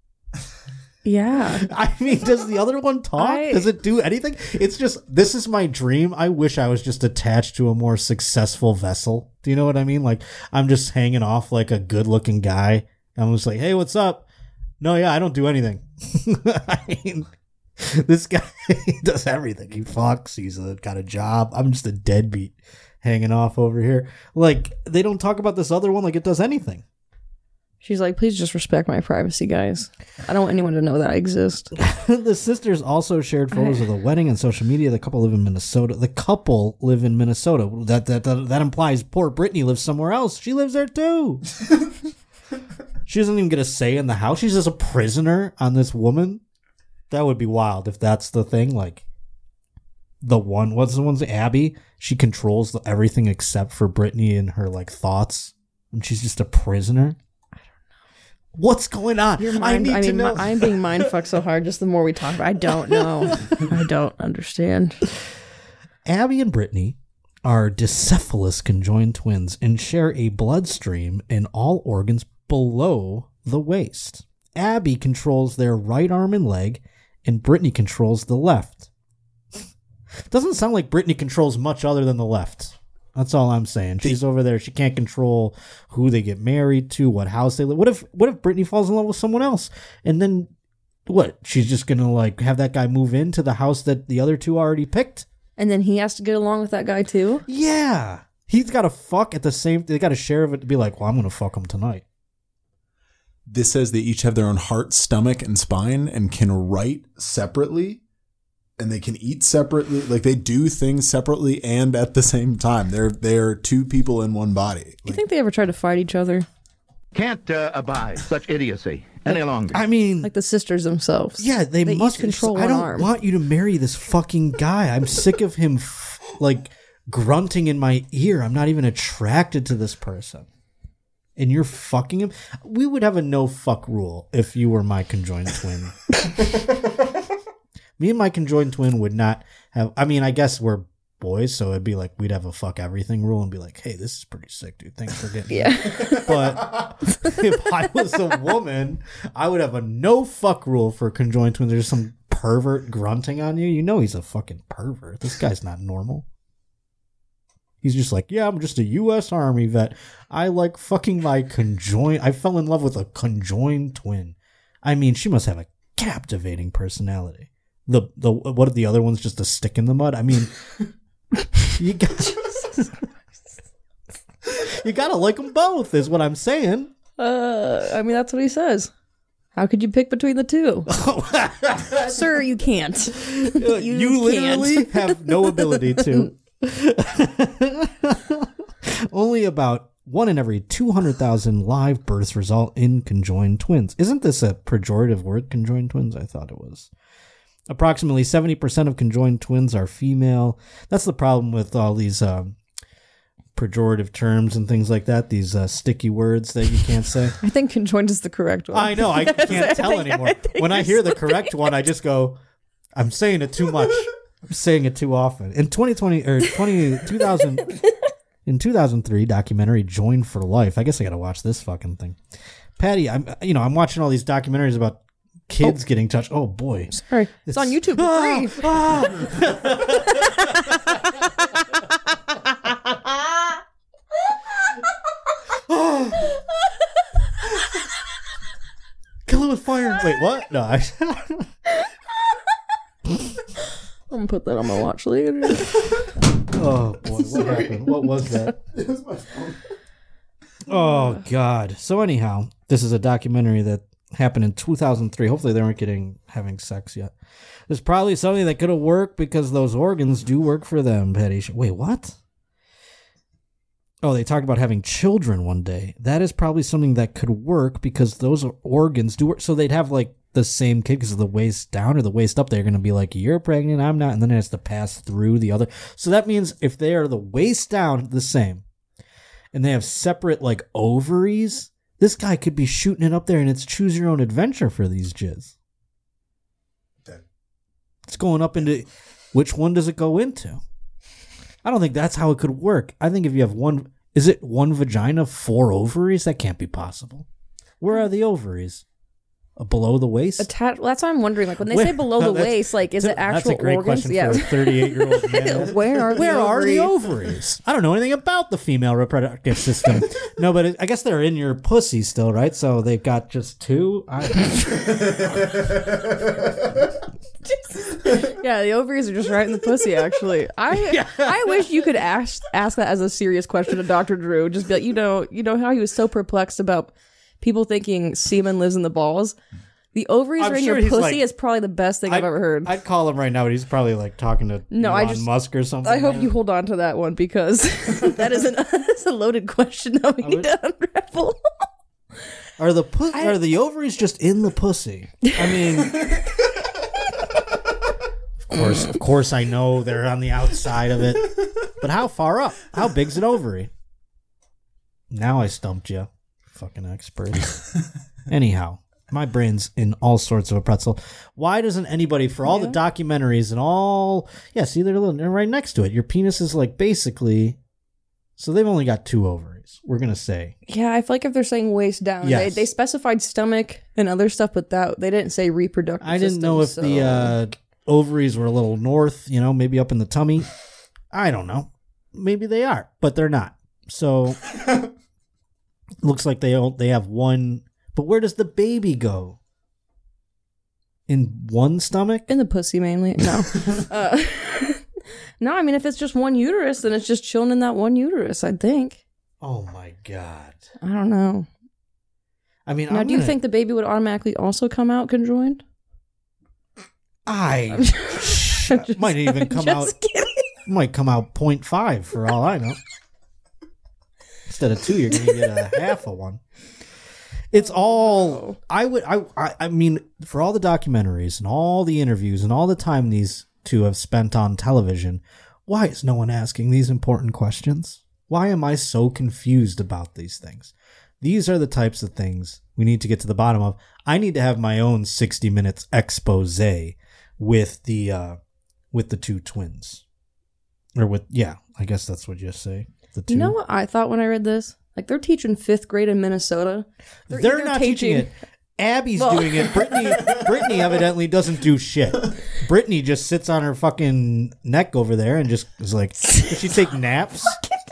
Speaker 2: Yeah.
Speaker 1: I mean, does the other one talk?
Speaker 2: I-
Speaker 1: Does it do anything? It's just, this is my dream. I wish I was just attached to a more successful vessel. Do you know what I mean? Like, I'm just hanging off like a good looking guy. I'm just like, hey, what's up? No, yeah, I don't do anything. I mean, this guy does everything. He fucks. He's a, got a job. I'm just a deadbeat hanging off over here. Like, they don't talk about this other one like it does anything.
Speaker 2: She's like, please just respect my privacy, guys. I don't want anyone to know that I exist.
Speaker 1: The sisters also shared photos of the wedding on social media. The couple live in Minnesota. The couple live in Minnesota. That that that, that implies poor Brittany lives somewhere else. She lives there too. She doesn't even get a say in the house. She's just a prisoner on this woman. That would be wild if that's the thing. Like the one, what's the one's Abby? She controls the, everything except for Brittany and her like thoughts, and she's just a prisoner. What's going on?
Speaker 2: Your
Speaker 1: I
Speaker 2: mind,
Speaker 1: need
Speaker 2: I,
Speaker 1: to
Speaker 2: mean,
Speaker 1: know.
Speaker 2: my- I'm being mind fucked so hard just the more we talk about it. I don't know. I don't understand.
Speaker 1: Abby and Brittany are dicephalous conjoined twins and share a bloodstream in all organs below the waist. Abby controls their right arm and leg, and Brittany controls the left. Doesn't sound like Brittany controls much other than the left. That's all I'm saying. She's over there. She can't control who they get married to, what house they live. What if what if Brittany falls in love with someone else? And then what? She's just gonna like have that guy move into the house that the other two already picked?
Speaker 2: And then he has to get along with that guy too?
Speaker 1: Yeah. He's gotta fuck at the same they gotta share of it to be like, well, I'm gonna fuck him tonight.
Speaker 3: This says they each have their own heart, stomach, and spine and can write separately. And they can eat separately, like they do things separately and at the same time. They're they're two people in one body.
Speaker 2: You think they ever tried to fight each other?
Speaker 6: Can't uh, abide such idiocy any longer.
Speaker 1: I mean,
Speaker 2: Like the sisters themselves.
Speaker 1: yeah, they,
Speaker 2: they
Speaker 1: must
Speaker 2: each control
Speaker 1: I
Speaker 2: one
Speaker 1: don't
Speaker 2: arm.
Speaker 1: want you to marry this fucking guy. I'm sick of him f- like grunting in my ear. I'm not even attracted to this person. And you're fucking him. We would have a no fuck rule if you were my conjoined twin. Me and my conjoined twin would not have. I mean, I guess we're boys, so it'd be like we'd have a fuck everything rule and be like, hey, this is pretty sick, dude. Thanks for getting
Speaker 2: Yeah.
Speaker 1: it. But if I was a woman, I would have a no fuck rule for conjoined twins. There's some pervert grunting on you. You know he's a fucking pervert. This guy's not normal. He's just like, yeah, I'm just a U S Army vet. I like fucking my conjoined. I fell in love with a conjoined twin. I mean, she must have a captivating personality. The the what are the other ones? Just a stick in the mud. I mean, you got you gotta like them both, is what I'm saying.
Speaker 2: Uh, I mean, that's what he says. How could you pick between the two? Sir, you can't.
Speaker 1: You, you literally
Speaker 2: can't.
Speaker 1: have no ability to. Only about one in every two hundred thousand live births result in conjoined twins. Isn't this a pejorative word, conjoined twins? I thought it was. Approximately seventy percent of conjoined twins are female. That's the problem with all these um, pejorative terms and things like that, these uh, sticky words that you can't say.
Speaker 2: I think conjoined is the correct one.
Speaker 1: I know, I can't tell
Speaker 2: think-
Speaker 1: anymore.
Speaker 2: I think
Speaker 1: When I
Speaker 2: you're
Speaker 1: hear the correct one, I just go, I'm saying it too much. I'm saying it too often. In twenty twenty or twenty, two thousand, in two thousand three, documentary Joined for Life. I guess I got to watch this fucking thing. Patty, I'm you know I'm watching all these documentaries about kids oh. getting touched. Oh boy,
Speaker 2: sorry, it's, it's on YouTube for free. Ah,
Speaker 1: ah. Kill it with fire. Wait, what? No. I
Speaker 2: I'm gonna put that on my watch later.
Speaker 1: Oh boy, what Sorry. happened? What was that? It was my phone. Oh god. So anyhow, this is a documentary that happened in two thousand three. Hopefully they weren't getting having sex yet. There's probably something that could have worked because those organs do work for them, Petty. Wait, what? Oh, they talked about having children one day. That is probably something that could work because those organs do work. So they'd have like the same kid because of the waist down or the waist up. They're going to be like, you're pregnant, I'm not. And then it has to pass through the other. So that means if they are the waist down the same and they have separate like ovaries, this guy could be shooting it up there and it's choose your own adventure for these jizz. It's going up into, which one does it go into? I don't think that's how it could work. I think if you have one, is it one vagina, four ovaries? That can't be possible. Where are the ovaries? Uh, below the waist?
Speaker 2: Attach- that's what I'm wondering. Like when they
Speaker 1: Where,
Speaker 2: say below the waist, like is it actual
Speaker 1: That's a great
Speaker 2: organs?
Speaker 1: question
Speaker 2: Yeah.
Speaker 1: for a thirty-eight-year-old man.
Speaker 2: Where are the
Speaker 1: Where are the
Speaker 2: ovaries?
Speaker 1: ovaries? I don't know anything about the female reproductive system. No, but it, I guess they're in your pussy still, right? So they've got just two. I,
Speaker 2: yeah, the ovaries are just right in the pussy. Actually, I
Speaker 1: Yeah.
Speaker 2: I wish you could ask ask that as a serious question to Doctor Drew. Just be like, you know, you know how he was so perplexed about people thinking semen lives in the balls. The ovaries
Speaker 1: I'm
Speaker 2: are in
Speaker 1: sure
Speaker 2: your
Speaker 1: he's
Speaker 2: pussy
Speaker 1: like-
Speaker 2: is probably the best thing I've
Speaker 1: I'd-
Speaker 2: ever heard.
Speaker 1: I'd call him right now, but he's probably like talking to
Speaker 2: No,
Speaker 1: Elon
Speaker 2: I just-
Speaker 1: Musk or something.
Speaker 2: I hope you hold on to that one because that is an that's a loaded question that we need to unravel.
Speaker 1: Are the pu-
Speaker 2: I-
Speaker 1: are the ovaries just in the pussy? I mean, of course, of course, I know they're on the outside of it, but how far up? How big's an ovary? Now I stumped you, fucking expert. Anyhow, my brain's in all sorts of a pretzel. Why doesn't anybody, for all
Speaker 2: Yeah.
Speaker 1: the documentaries and all, yeah, see, they're, little, they're right next to it. Your penis is like basically, so they've only got two ovaries. We're gonna say.
Speaker 2: Yeah, I feel like if they're saying waist down,
Speaker 1: Yes.
Speaker 2: they, they specified stomach and other stuff, but that they didn't say reproductive.
Speaker 1: I didn't know if
Speaker 2: system,
Speaker 1: the
Speaker 2: so-
Speaker 1: uh, ovaries were a little north, you know, maybe up in the tummy. I don't know. Maybe they are, but they're not. So looks like they they have one. But where does the baby go? In one stomach?
Speaker 2: in the pussy mainly. No, uh, no. I mean, if it's just one uterus, then it's just chilling in that one uterus. I think.
Speaker 1: Oh my god!
Speaker 2: I don't know.
Speaker 1: I mean,
Speaker 2: Now,
Speaker 1: I'm
Speaker 2: do you
Speaker 1: gonna-
Speaker 2: think the baby would automatically also come out conjoined?
Speaker 1: I
Speaker 2: Just-
Speaker 1: might even come out?
Speaker 2: just kidding.
Speaker 1: Might come out point five for all I know. Instead of two, you're gonna get a half of one. It's all I would I, I I mean for all the documentaries and all the interviews and all the time these two have spent on television, why is no one asking these important questions? Why am I so confused about these things? These are the types of things we need to get to the bottom of. I need to have my own sixty minutes expose with the uh, with the two twins. Or with, yeah, I guess that's what you say. The two.
Speaker 2: You know what I thought when I read this? Like, they're teaching fifth grade in Minnesota.
Speaker 1: They're,
Speaker 2: They're, either
Speaker 1: not teaching it. Abby's
Speaker 2: Well-
Speaker 1: doing it. Brittany, Brittany evidently doesn't do shit. Brittany just sits on her fucking neck over there and just is like, does she take naps?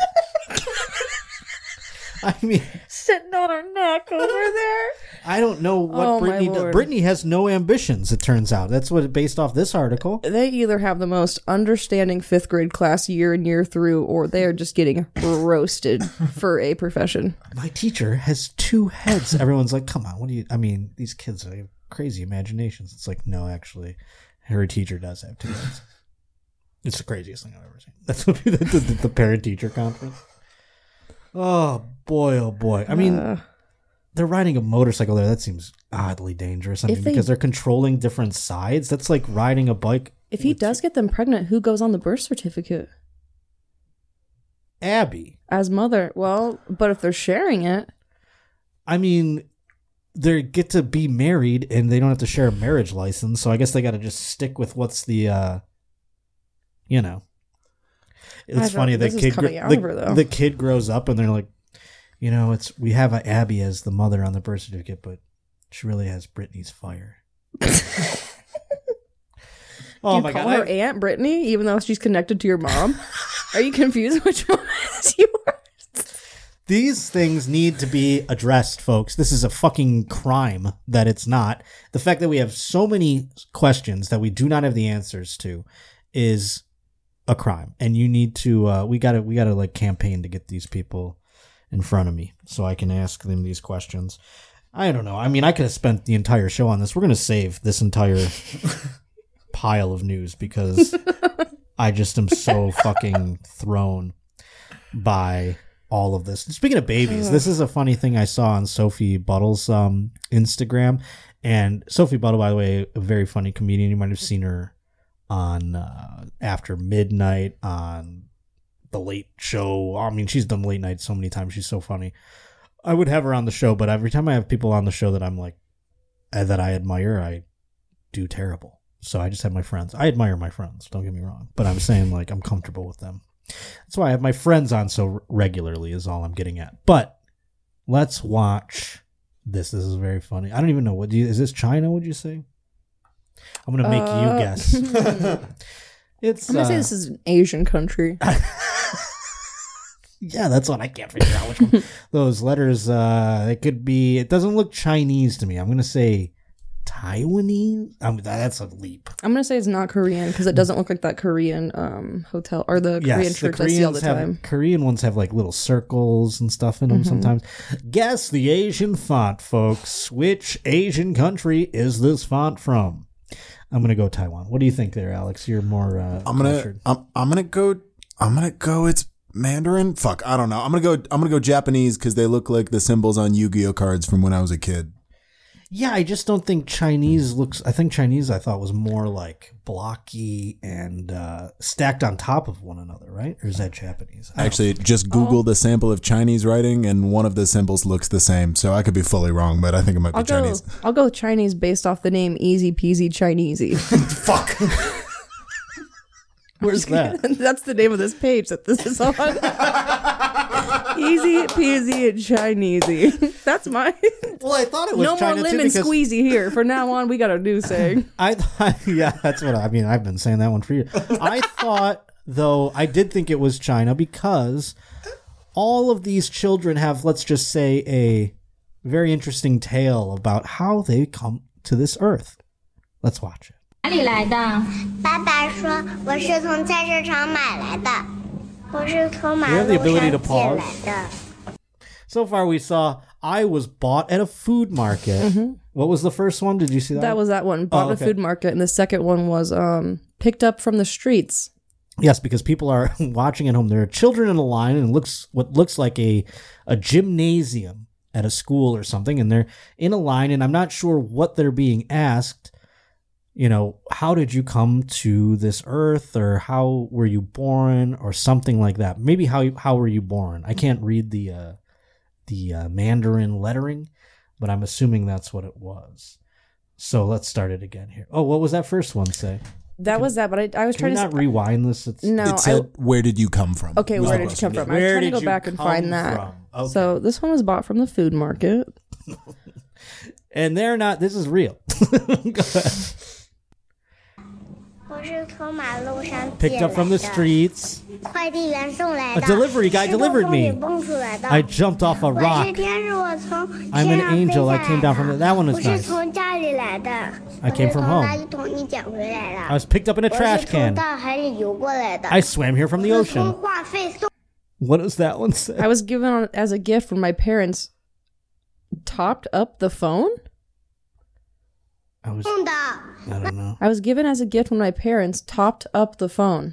Speaker 1: I mean,
Speaker 2: Sitting on her neck over there.
Speaker 1: I don't know what
Speaker 2: Oh, my
Speaker 1: Brittany does.
Speaker 2: Lord.
Speaker 1: Brittany has no ambitions, it turns out. That's what based off this article.
Speaker 2: They either have the most understanding fifth grade class year and year through, or they are just getting roasted for a profession.
Speaker 1: My teacher has two heads. Everyone's like, come on, what do you, I mean, these kids have crazy imaginations. It's like, no, actually, her teacher does have two heads. It's the craziest thing I've ever seen. That's what the, the, the parent-teacher conference. Oh, boy, oh, boy. I mean,
Speaker 2: Uh,
Speaker 1: they're riding a motorcycle there. That seems oddly dangerous. I mean,
Speaker 2: If they-
Speaker 1: because they're controlling different sides. That's like riding a bike.
Speaker 2: if he does get them pregnant, who goes on the birth certificate?
Speaker 1: Abby.
Speaker 2: As mother. Well, but if they're sharing it,
Speaker 1: I mean, they get to be married and they don't have to share a marriage license. So I guess they got to just stick with what's the, uh, you know.
Speaker 2: I
Speaker 1: It's
Speaker 2: don't-
Speaker 1: funny. The
Speaker 2: this is
Speaker 1: kid,
Speaker 2: coming
Speaker 1: gr-
Speaker 2: out
Speaker 1: the,
Speaker 2: of her, though.
Speaker 1: the kid grows up and they're like, you know, it's we have a Abby as the mother on the birth certificate, but she really has Brittany's fire. Oh
Speaker 2: do you
Speaker 1: my
Speaker 2: call
Speaker 1: god!
Speaker 2: her
Speaker 1: I-
Speaker 2: Aunt Brittany, even though she's connected to your mom? Are you confused which one is yours?
Speaker 1: These things need to be addressed, folks. This is a fucking crime that it's not. The fact that we have so many questions that we do not have the answers to is a crime. And you need to, uh, we gotta, we gotta like campaign to get these people in front of me so I can ask them these questions. I don't know. I mean, I could have spent the entire show on this. We're going to save this entire pile of news because I just am so fucking thrown by all of this. Speaking of babies, this is a funny thing I saw on Sophie Buttle's um, Instagram. And Sophie Buttle, by the way, a very funny comedian. You might have seen her on uh, After Midnight, on The Late Show. I mean, she's done late night so many times. She's so funny. I would have her on the show, but every time I have people on the show that I'm like, uh, that I admire, I do terrible. So I just have my friends. I admire my friends, don't get me wrong. But I'm saying, like, I'm comfortable with them. That's why I have my friends on so regularly is all I'm getting at. But let's watch this. This is very funny. I don't even know. What do you, is this China, would you say? I'm going to make
Speaker 2: Uh,
Speaker 1: you guess. It's,
Speaker 2: I'm going to say
Speaker 1: uh,
Speaker 2: this is an Asian country.
Speaker 1: yeah, that's what I can't figure out which one. Those letters, uh, it could be, it doesn't look Chinese to me. I'm going to say Taiwanese. I mean, that's a leap.
Speaker 2: I'm going to say it's not Korean because it doesn't look like that Korean um, hotel or the Korean
Speaker 1: Yes, the
Speaker 2: church I see all
Speaker 1: Koreans
Speaker 2: the
Speaker 1: have,
Speaker 2: time.
Speaker 1: Korean ones have like little circles and stuff in them sometimes. Guess the Asian font, folks. Which Asian country is this font from? I'm going to go Taiwan. What do you think there, Alex? You're more uh,
Speaker 3: I'm gonna
Speaker 1: cultured.
Speaker 3: I'm, I'm gonna go I'm gonna go it's Mandarin. Fuck, I don't know. I'm gonna go I'm gonna go Japanese because they look like the symbols on Yu-Gi-Oh cards from when I was a kid.
Speaker 1: Yeah, I just don't think Chinese looks. I think Chinese I thought was more like blocky and uh, stacked on top of one another, right? Or is that Japanese? I don't
Speaker 3: Actually, just Googled a sample of Chinese writing, and one of the symbols looks the same. So I could be fully wrong, but I think it might be
Speaker 2: I'll go,
Speaker 3: Chinese.
Speaker 2: I'll go Chinese based off the name Easy Peasy Chinesey.
Speaker 3: Fuck.
Speaker 1: Where's that?
Speaker 2: That's the name of this page that this is on. Easy Peasy and Chinesey. That's my...
Speaker 1: Well, I thought it was
Speaker 2: No
Speaker 1: China
Speaker 2: more
Speaker 1: too
Speaker 2: lemon
Speaker 1: because
Speaker 2: squeezy here. From now on, we got a new saying.
Speaker 1: I thought, yeah, that's what I, I mean. I've been saying that one for years. I thought, though, I did think it was China because all of these children have, let's just say, a very interesting tale about how they come to this earth. Let's watch it.
Speaker 7: 哪里来的？
Speaker 8: 爸爸说我是从菜市场买来的，我是从马
Speaker 1: We have
Speaker 8: 路
Speaker 1: the ability
Speaker 8: 上
Speaker 1: to
Speaker 8: 借
Speaker 1: pause.
Speaker 8: 来的。
Speaker 1: So far, we saw I was bought at a food market. What was the first one? Did you see that?
Speaker 2: That was that one. Bought
Speaker 1: Oh,
Speaker 2: at
Speaker 1: okay.
Speaker 2: a food market. And the second one was um picked up from the streets.
Speaker 1: Yes, because people are watching at home. There are children in a line, and it looks what looks like a a gymnasium at a school or something, and they're in a line, and I'm not sure what they're being asked. You know, how did you come to this earth, or how were you born, or something like that. Maybe how how were you born? I can't read the uh, the uh, Mandarin lettering, but I'm assuming that's what it was. So let's start it again here. Oh, what was that first one say?
Speaker 2: that was that. But I, I was
Speaker 1: Can
Speaker 2: trying
Speaker 1: we
Speaker 2: to
Speaker 1: not rewind this? It's,
Speaker 2: no.
Speaker 3: It said,
Speaker 2: I,
Speaker 3: where did you come from?
Speaker 2: okay,
Speaker 3: was
Speaker 2: where
Speaker 3: the
Speaker 2: did you come
Speaker 3: question.
Speaker 2: from? I was
Speaker 1: Where
Speaker 2: trying to
Speaker 1: did
Speaker 2: go
Speaker 1: you
Speaker 2: back and
Speaker 1: come
Speaker 2: find that.
Speaker 1: from? Okay.
Speaker 2: So this one was bought from the food market.
Speaker 1: And they're not. This is real. Go ahead.
Speaker 8: 我是从马路上
Speaker 1: Picked up from the streets.
Speaker 8: 快递员送来的
Speaker 1: A delivery guy
Speaker 8: 是从
Speaker 1: delivered
Speaker 8: 风里
Speaker 1: me.
Speaker 8: 蹦出来的
Speaker 1: I jumped off a
Speaker 8: 我是
Speaker 1: rock.
Speaker 8: 天使，我从
Speaker 1: I'm
Speaker 8: 天
Speaker 1: an
Speaker 8: 上飞
Speaker 1: angel.
Speaker 8: 下
Speaker 1: I
Speaker 8: 来
Speaker 1: came down from the,
Speaker 8: 的
Speaker 1: that one was
Speaker 8: 我是
Speaker 1: nice.
Speaker 8: 从家里来的
Speaker 1: I came
Speaker 8: 我是
Speaker 1: from
Speaker 8: 从
Speaker 1: home.
Speaker 8: 垃圾桶里捡回来的
Speaker 1: I was picked up in a
Speaker 8: 我
Speaker 1: trash
Speaker 8: 是从
Speaker 1: can.
Speaker 8: 大海里游过来的
Speaker 1: I swam here from the
Speaker 8: 我是从
Speaker 1: ocean.
Speaker 8: 话费送
Speaker 1: What does that one say?
Speaker 2: I was given on, as a gift when my parents topped up the phone.
Speaker 1: I was.
Speaker 8: 的
Speaker 1: I don't know.
Speaker 2: I was given as a gift when my parents topped up the phone.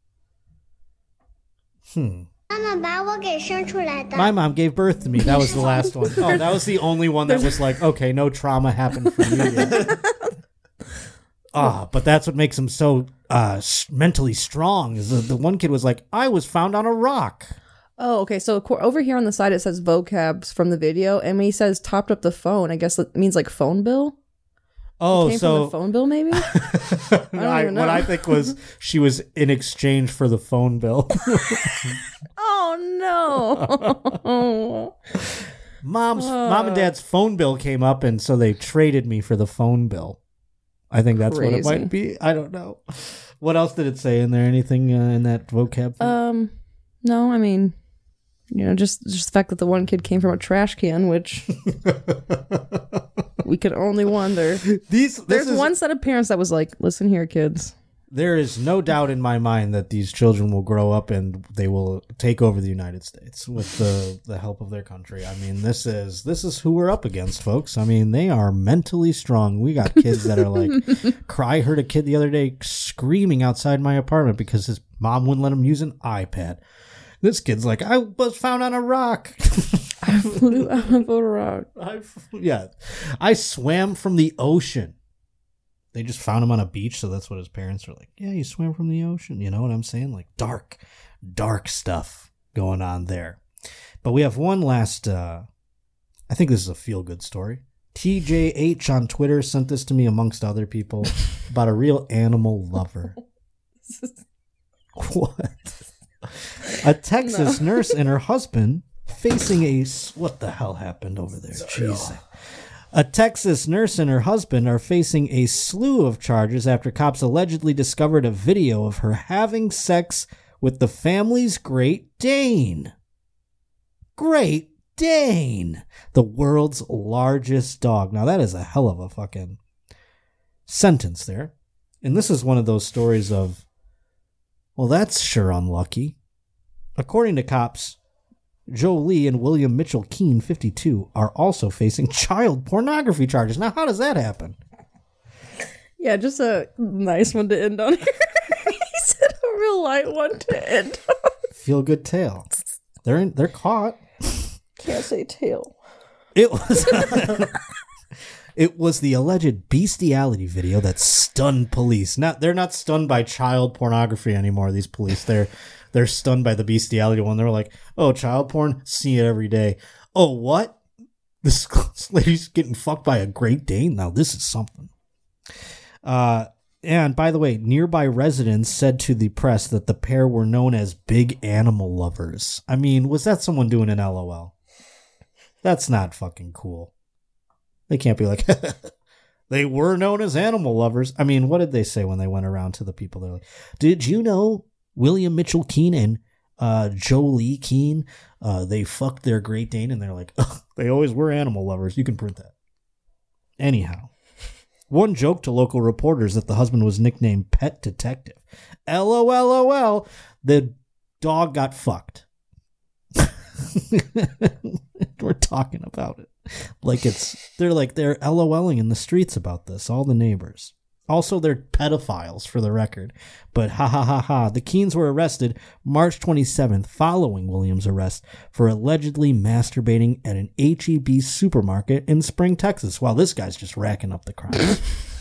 Speaker 1: Hmm.
Speaker 8: 妈妈把我给生出来的
Speaker 1: My mom gave birth to me. That was the last one. Oh, that was the only one that was like, okay, no trauma happened for you yet. Ah, but that's what makes him so uh, s- mentally strong. Is the, the one kid was like, I was found on a rock.
Speaker 2: Oh, okay. So co- over here on the side it says vocabs from the video, and when he says topped up the phone, I guess it means like phone bill.
Speaker 1: Oh,
Speaker 2: Came
Speaker 1: so
Speaker 2: from the phone bill, maybe. I don't
Speaker 1: I,
Speaker 2: even
Speaker 1: what
Speaker 2: know.
Speaker 1: I think was she was in exchange for the phone bill.
Speaker 2: Oh no!
Speaker 1: Mom's mom and dad's phone bill came up, and so they traded me for the phone bill. I think that's what it
Speaker 2: Crazy.
Speaker 1: might be. I don't know. What else did it say in there? Anything uh, in that vocab? thing?
Speaker 2: um, no. I mean, you know, just just the fact that the one kid came from a trash can, which we could only wonder.
Speaker 1: These this
Speaker 2: There's
Speaker 1: is,
Speaker 2: one set of parents that was like, "Listen here, kids."
Speaker 1: There is no doubt in my mind that these children will grow up and they will take over the United States with the, the help of their country. I mean, this is this is who we're up against, folks. I mean, they are mentally strong. We got kids that are like, cry. I heard a kid the other day screaming outside my apartment because his mom wouldn't let him use an iPad. This kid's like, I was found on a rock.
Speaker 2: I flew out of a rock.
Speaker 1: I, yeah, I swam from the ocean. They just found him on a beach, so that's what his parents were like. Yeah, you swam from the ocean. You know what I'm saying? Like dark, dark stuff going on there. But we have one last, uh, I think this is a feel-good story. T J H on Twitter sent this to me amongst other people about a real animal lover. What? A Texas
Speaker 2: No.
Speaker 1: nurse and her husband facing a... What the hell happened over there? Jeez. A Texas nurse and her husband are facing a slew of charges after cops allegedly discovered a video of her having sex with the family's Great Dane. Great Dane, the world's largest dog. Now that is a hell of a fucking sentence there. And this is one of those stories of, well, that's sure unlucky. According to cops, Jolie and William Mitchell Keene, fifty-two, are also facing child pornography charges. Now, how does that happen?
Speaker 2: Yeah, just a nice one to end on here. He said a real light one to end on.
Speaker 1: Feel good tale. They're in, they're caught.
Speaker 2: Can't say tail.
Speaker 1: It was it was the alleged bestiality video that stunned police. Not they're not stunned by child pornography anymore. These police, they're they're stunned by the bestiality one. They're like, oh, child porn, see it every day. Oh, what? This, this lady's getting fucked by a Great Dane. Now this is something. Uh, and by the way, nearby residents said to the press that the pair were known as big animal lovers. I mean, was that someone doing an L O L? That's not fucking cool. They can't be like, they were known as animal lovers. I mean, what did they say when they went around to the people? They're like, did you know William Mitchell Keene and uh, Jolie Keene, uh, they fucked their Great Dane? And they're like, oh, they always were animal lovers. You can print that. Anyhow, one joked to local reporters that the husband was nicknamed Pet Detective. LOLOL, the dog got fucked. We're talking about it like it's they're like they're LOLing in the streets about this, all the neighbors. Also, they're pedophiles for the record, but ha ha ha ha. The Keens were arrested March twenty-seventh following Williams' arrest for allegedly masturbating at an H E B supermarket in Spring, Texas, while this guy's just racking up the crimes.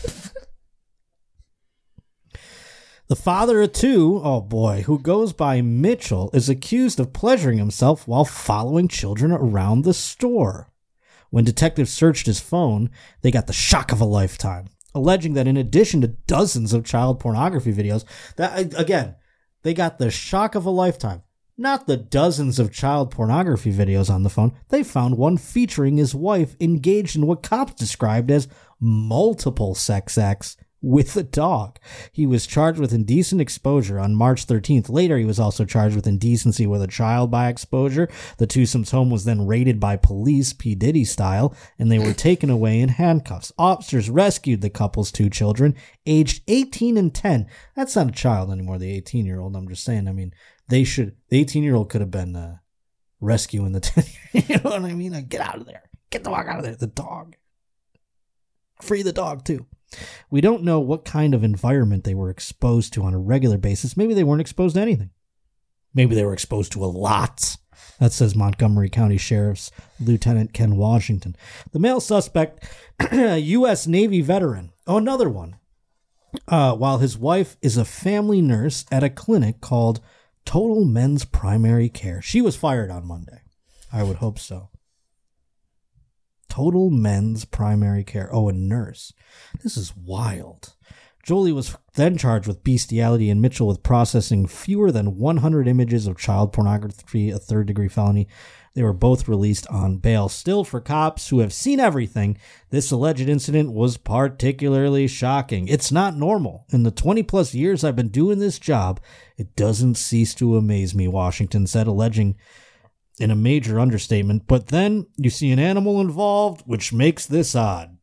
Speaker 1: The father of two, oh boy, who goes by Mitchell, is accused of pleasuring himself while following children around the store. When detectives searched his phone, they got the shock of a lifetime. alleging that in addition to dozens of child pornography videos, that again, they got the shock of a lifetime. Not the dozens of child pornography videos on the phone. They found one featuring his wife engaged in what cops described as multiple sex acts with a dog. He was charged with indecent exposure on March thirteenth. Later, he was also charged with indecency with a child by exposure. The twosome's home was then raided by police, P. Diddy style, and they were taken away in handcuffs. Officers rescued the couple's two children, aged eighteen and ten. That's not a child anymore, the eighteen-year-old. I'm just saying, I mean, they should, the eighteen-year-old could have been uh, rescuing the ten-year-old. You know what I mean? Like, get out of there. Get the dog out of there. The dog. Free the dog, too. We don't know what kind of environment they were exposed to on a regular basis. Maybe they weren't exposed to anything. Maybe they were exposed to a lot. That says Montgomery County Sheriff's Lieutenant Ken Washington. The male suspect, U S Navy veteran. Oh, another one. Uh, while his wife is a family nurse at a clinic called Total Men's Primary Care. She was fired on Monday. I would hope so. Total Men's Primary Care. Oh, a nurse. This is wild. Jolie was then charged with bestiality and Mitchell with processing fewer than one hundred images of child pornography, a third-degree felony. They were both released on bail. Still, for cops who have seen everything, this alleged incident was particularly shocking. It's not normal. In the twenty-plus years I've been doing this job, it doesn't cease to amaze me, Washington said, alleging in a major understatement. But then you see an animal involved, which makes this odd.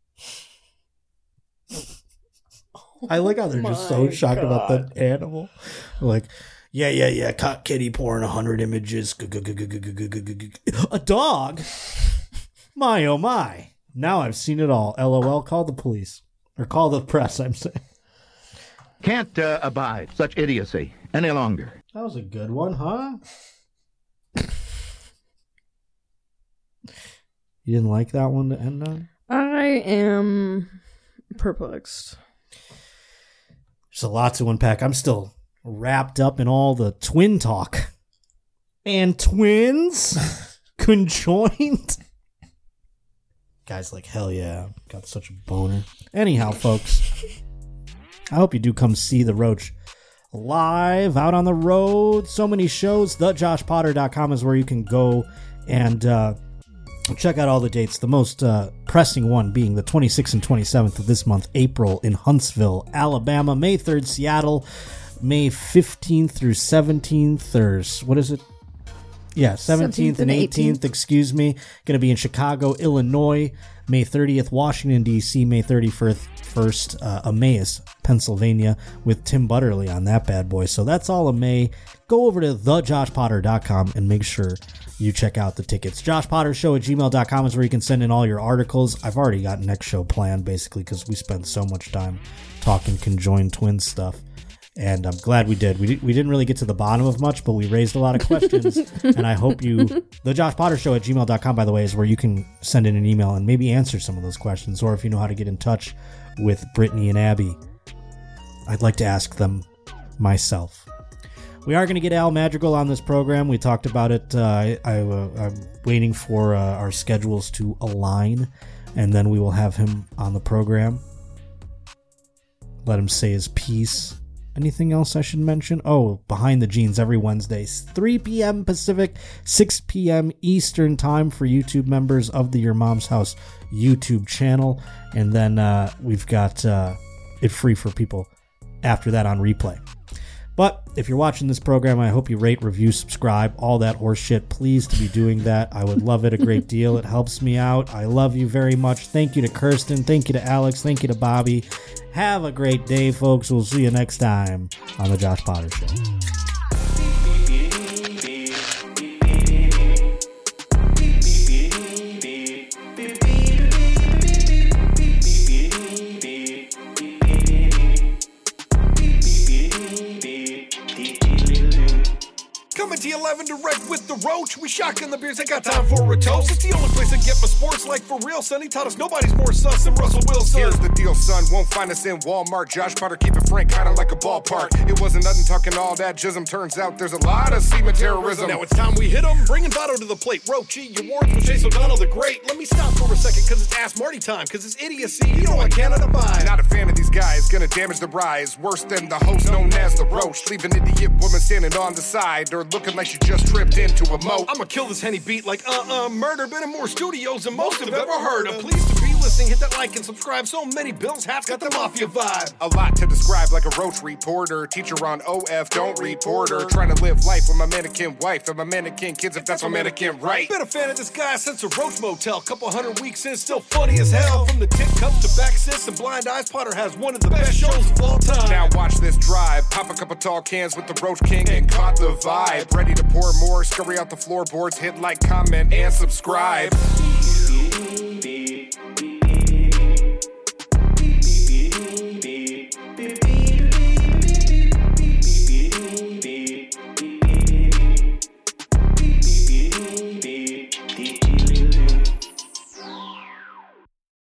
Speaker 1: I like how they're just so shocked about that animal. Like, yeah, yeah, yeah, caught kitty porn, one hundred images. A dog? My, oh my. Now I've seen it all. LOL, call the police. Or call the press, I'm saying.
Speaker 6: Can't uh, abide such idiocy any longer.
Speaker 1: That was a good one, huh? You didn't like that one to end on?
Speaker 2: I am perplexed.
Speaker 1: There's a lot to unpack. I'm still wrapped up in all the twin talk. And twins conjoined. Guy's like, hell yeah. Got such a boner. Anyhow, folks, I hope you do come see The Roach live out on the road. So many shows. the josh potter dot com is where you can go and uh, check out all the dates. The most uh, pressing one being the twenty-sixth and twenty-seventh of this month, April in Huntsville, Alabama. May third, Seattle. May fifteenth through seventeenth, or what is it? Yeah, seventeenth and eighteenth, excuse me. Going to be in Chicago, Illinois. May thirtieth, Washington, D C. May thirty-first, uh, Emmaus, Pennsylvania, with Tim Butterly on that bad boy. So that's all of May. Go over to the josh potter dot com and make sure you check out the tickets. josh potter show at gmail dot com is where you can send in all your articles. I've already got next show planned, basically, because we spent so much time talking conjoined twin stuff. And I'm glad we did. We, we didn't really get to the bottom of much, but we raised a lot of questions. And I hope you... The Josh Potter Show at gmail dot com, by the way, is where you can send in an email and maybe answer some of those questions. Or if you know how to get in touch with Brittany and Abby, I'd like to ask them myself. We are going to get Al Madrigal on this program. We talked about it. Uh, I, I, uh, I'm waiting for uh, our schedules to align, and then we will have him on the program. Let him say his piece. Anything else I should mention? Oh, Behind the Jeans every Wednesday, three p.m. Pacific, six p.m. Eastern time for YouTube members of the Your Mom's House YouTube channel. And then uh, we've got uh, it free for people after that on replay. But if you're watching this program, I hope you rate, review, subscribe, all that horse shit. Please to be doing that. I would love it a great deal. It helps me out. I love you very much. Thank you to Kirsten. Thank you to Alex. Thank you to Bobby. Have a great day, folks. We'll see you next time on The Josh Potter Show.
Speaker 7: Coming to you live and and direct with the Roach. We shotgun the beers, I got time for a toast. It's the only place I get my sports like for real, son. He taught us nobody's more sus than Russell Wilson.
Speaker 9: Here's the deal, son. Won't find us in Walmart. Josh Potter, keep it frank, kinda like a ballpark. It wasn't nothing talking all that jism. Turns out there's a lot of semen terrorism.
Speaker 7: Now it's time we hit him. Bringing Votto to the plate. Roachy, your wards with Chase O'Donnell the Great. Let me stop for a second, cause it's Ask Marty time. Cause it's idiocy, you know I cannot abide.
Speaker 9: Not a fan of these guys, gonna damage the rise. Worse than the host known as the Roach. Leave an idiot woman standing on the side or looking like she just tripped into a moat.
Speaker 7: I'ma kill this Henny beat like uh-uh murder. Been in more studios than most have ever heard. I'm pleased to be listening. Hit that like and subscribe. So many Bills hats got the mafia vibe.
Speaker 9: A lot to describe like a Roach reporter. Teacher on O F, don't report her. Trying to live life with my mannequin wife and my mannequin kids if that's my mannequin right.
Speaker 7: Been a fan of this guy since the Roach Motel. Couple hundred weeks in, still funny as hell. From the tit cups to back sis and blind eyes, Potter has one of the best shows of all time.
Speaker 9: Now watch this drive. Pop a couple tall cans with the Roach King and caught the vibe. Ready to pour more, scurry out the floorboards, hit like, comment, and subscribe.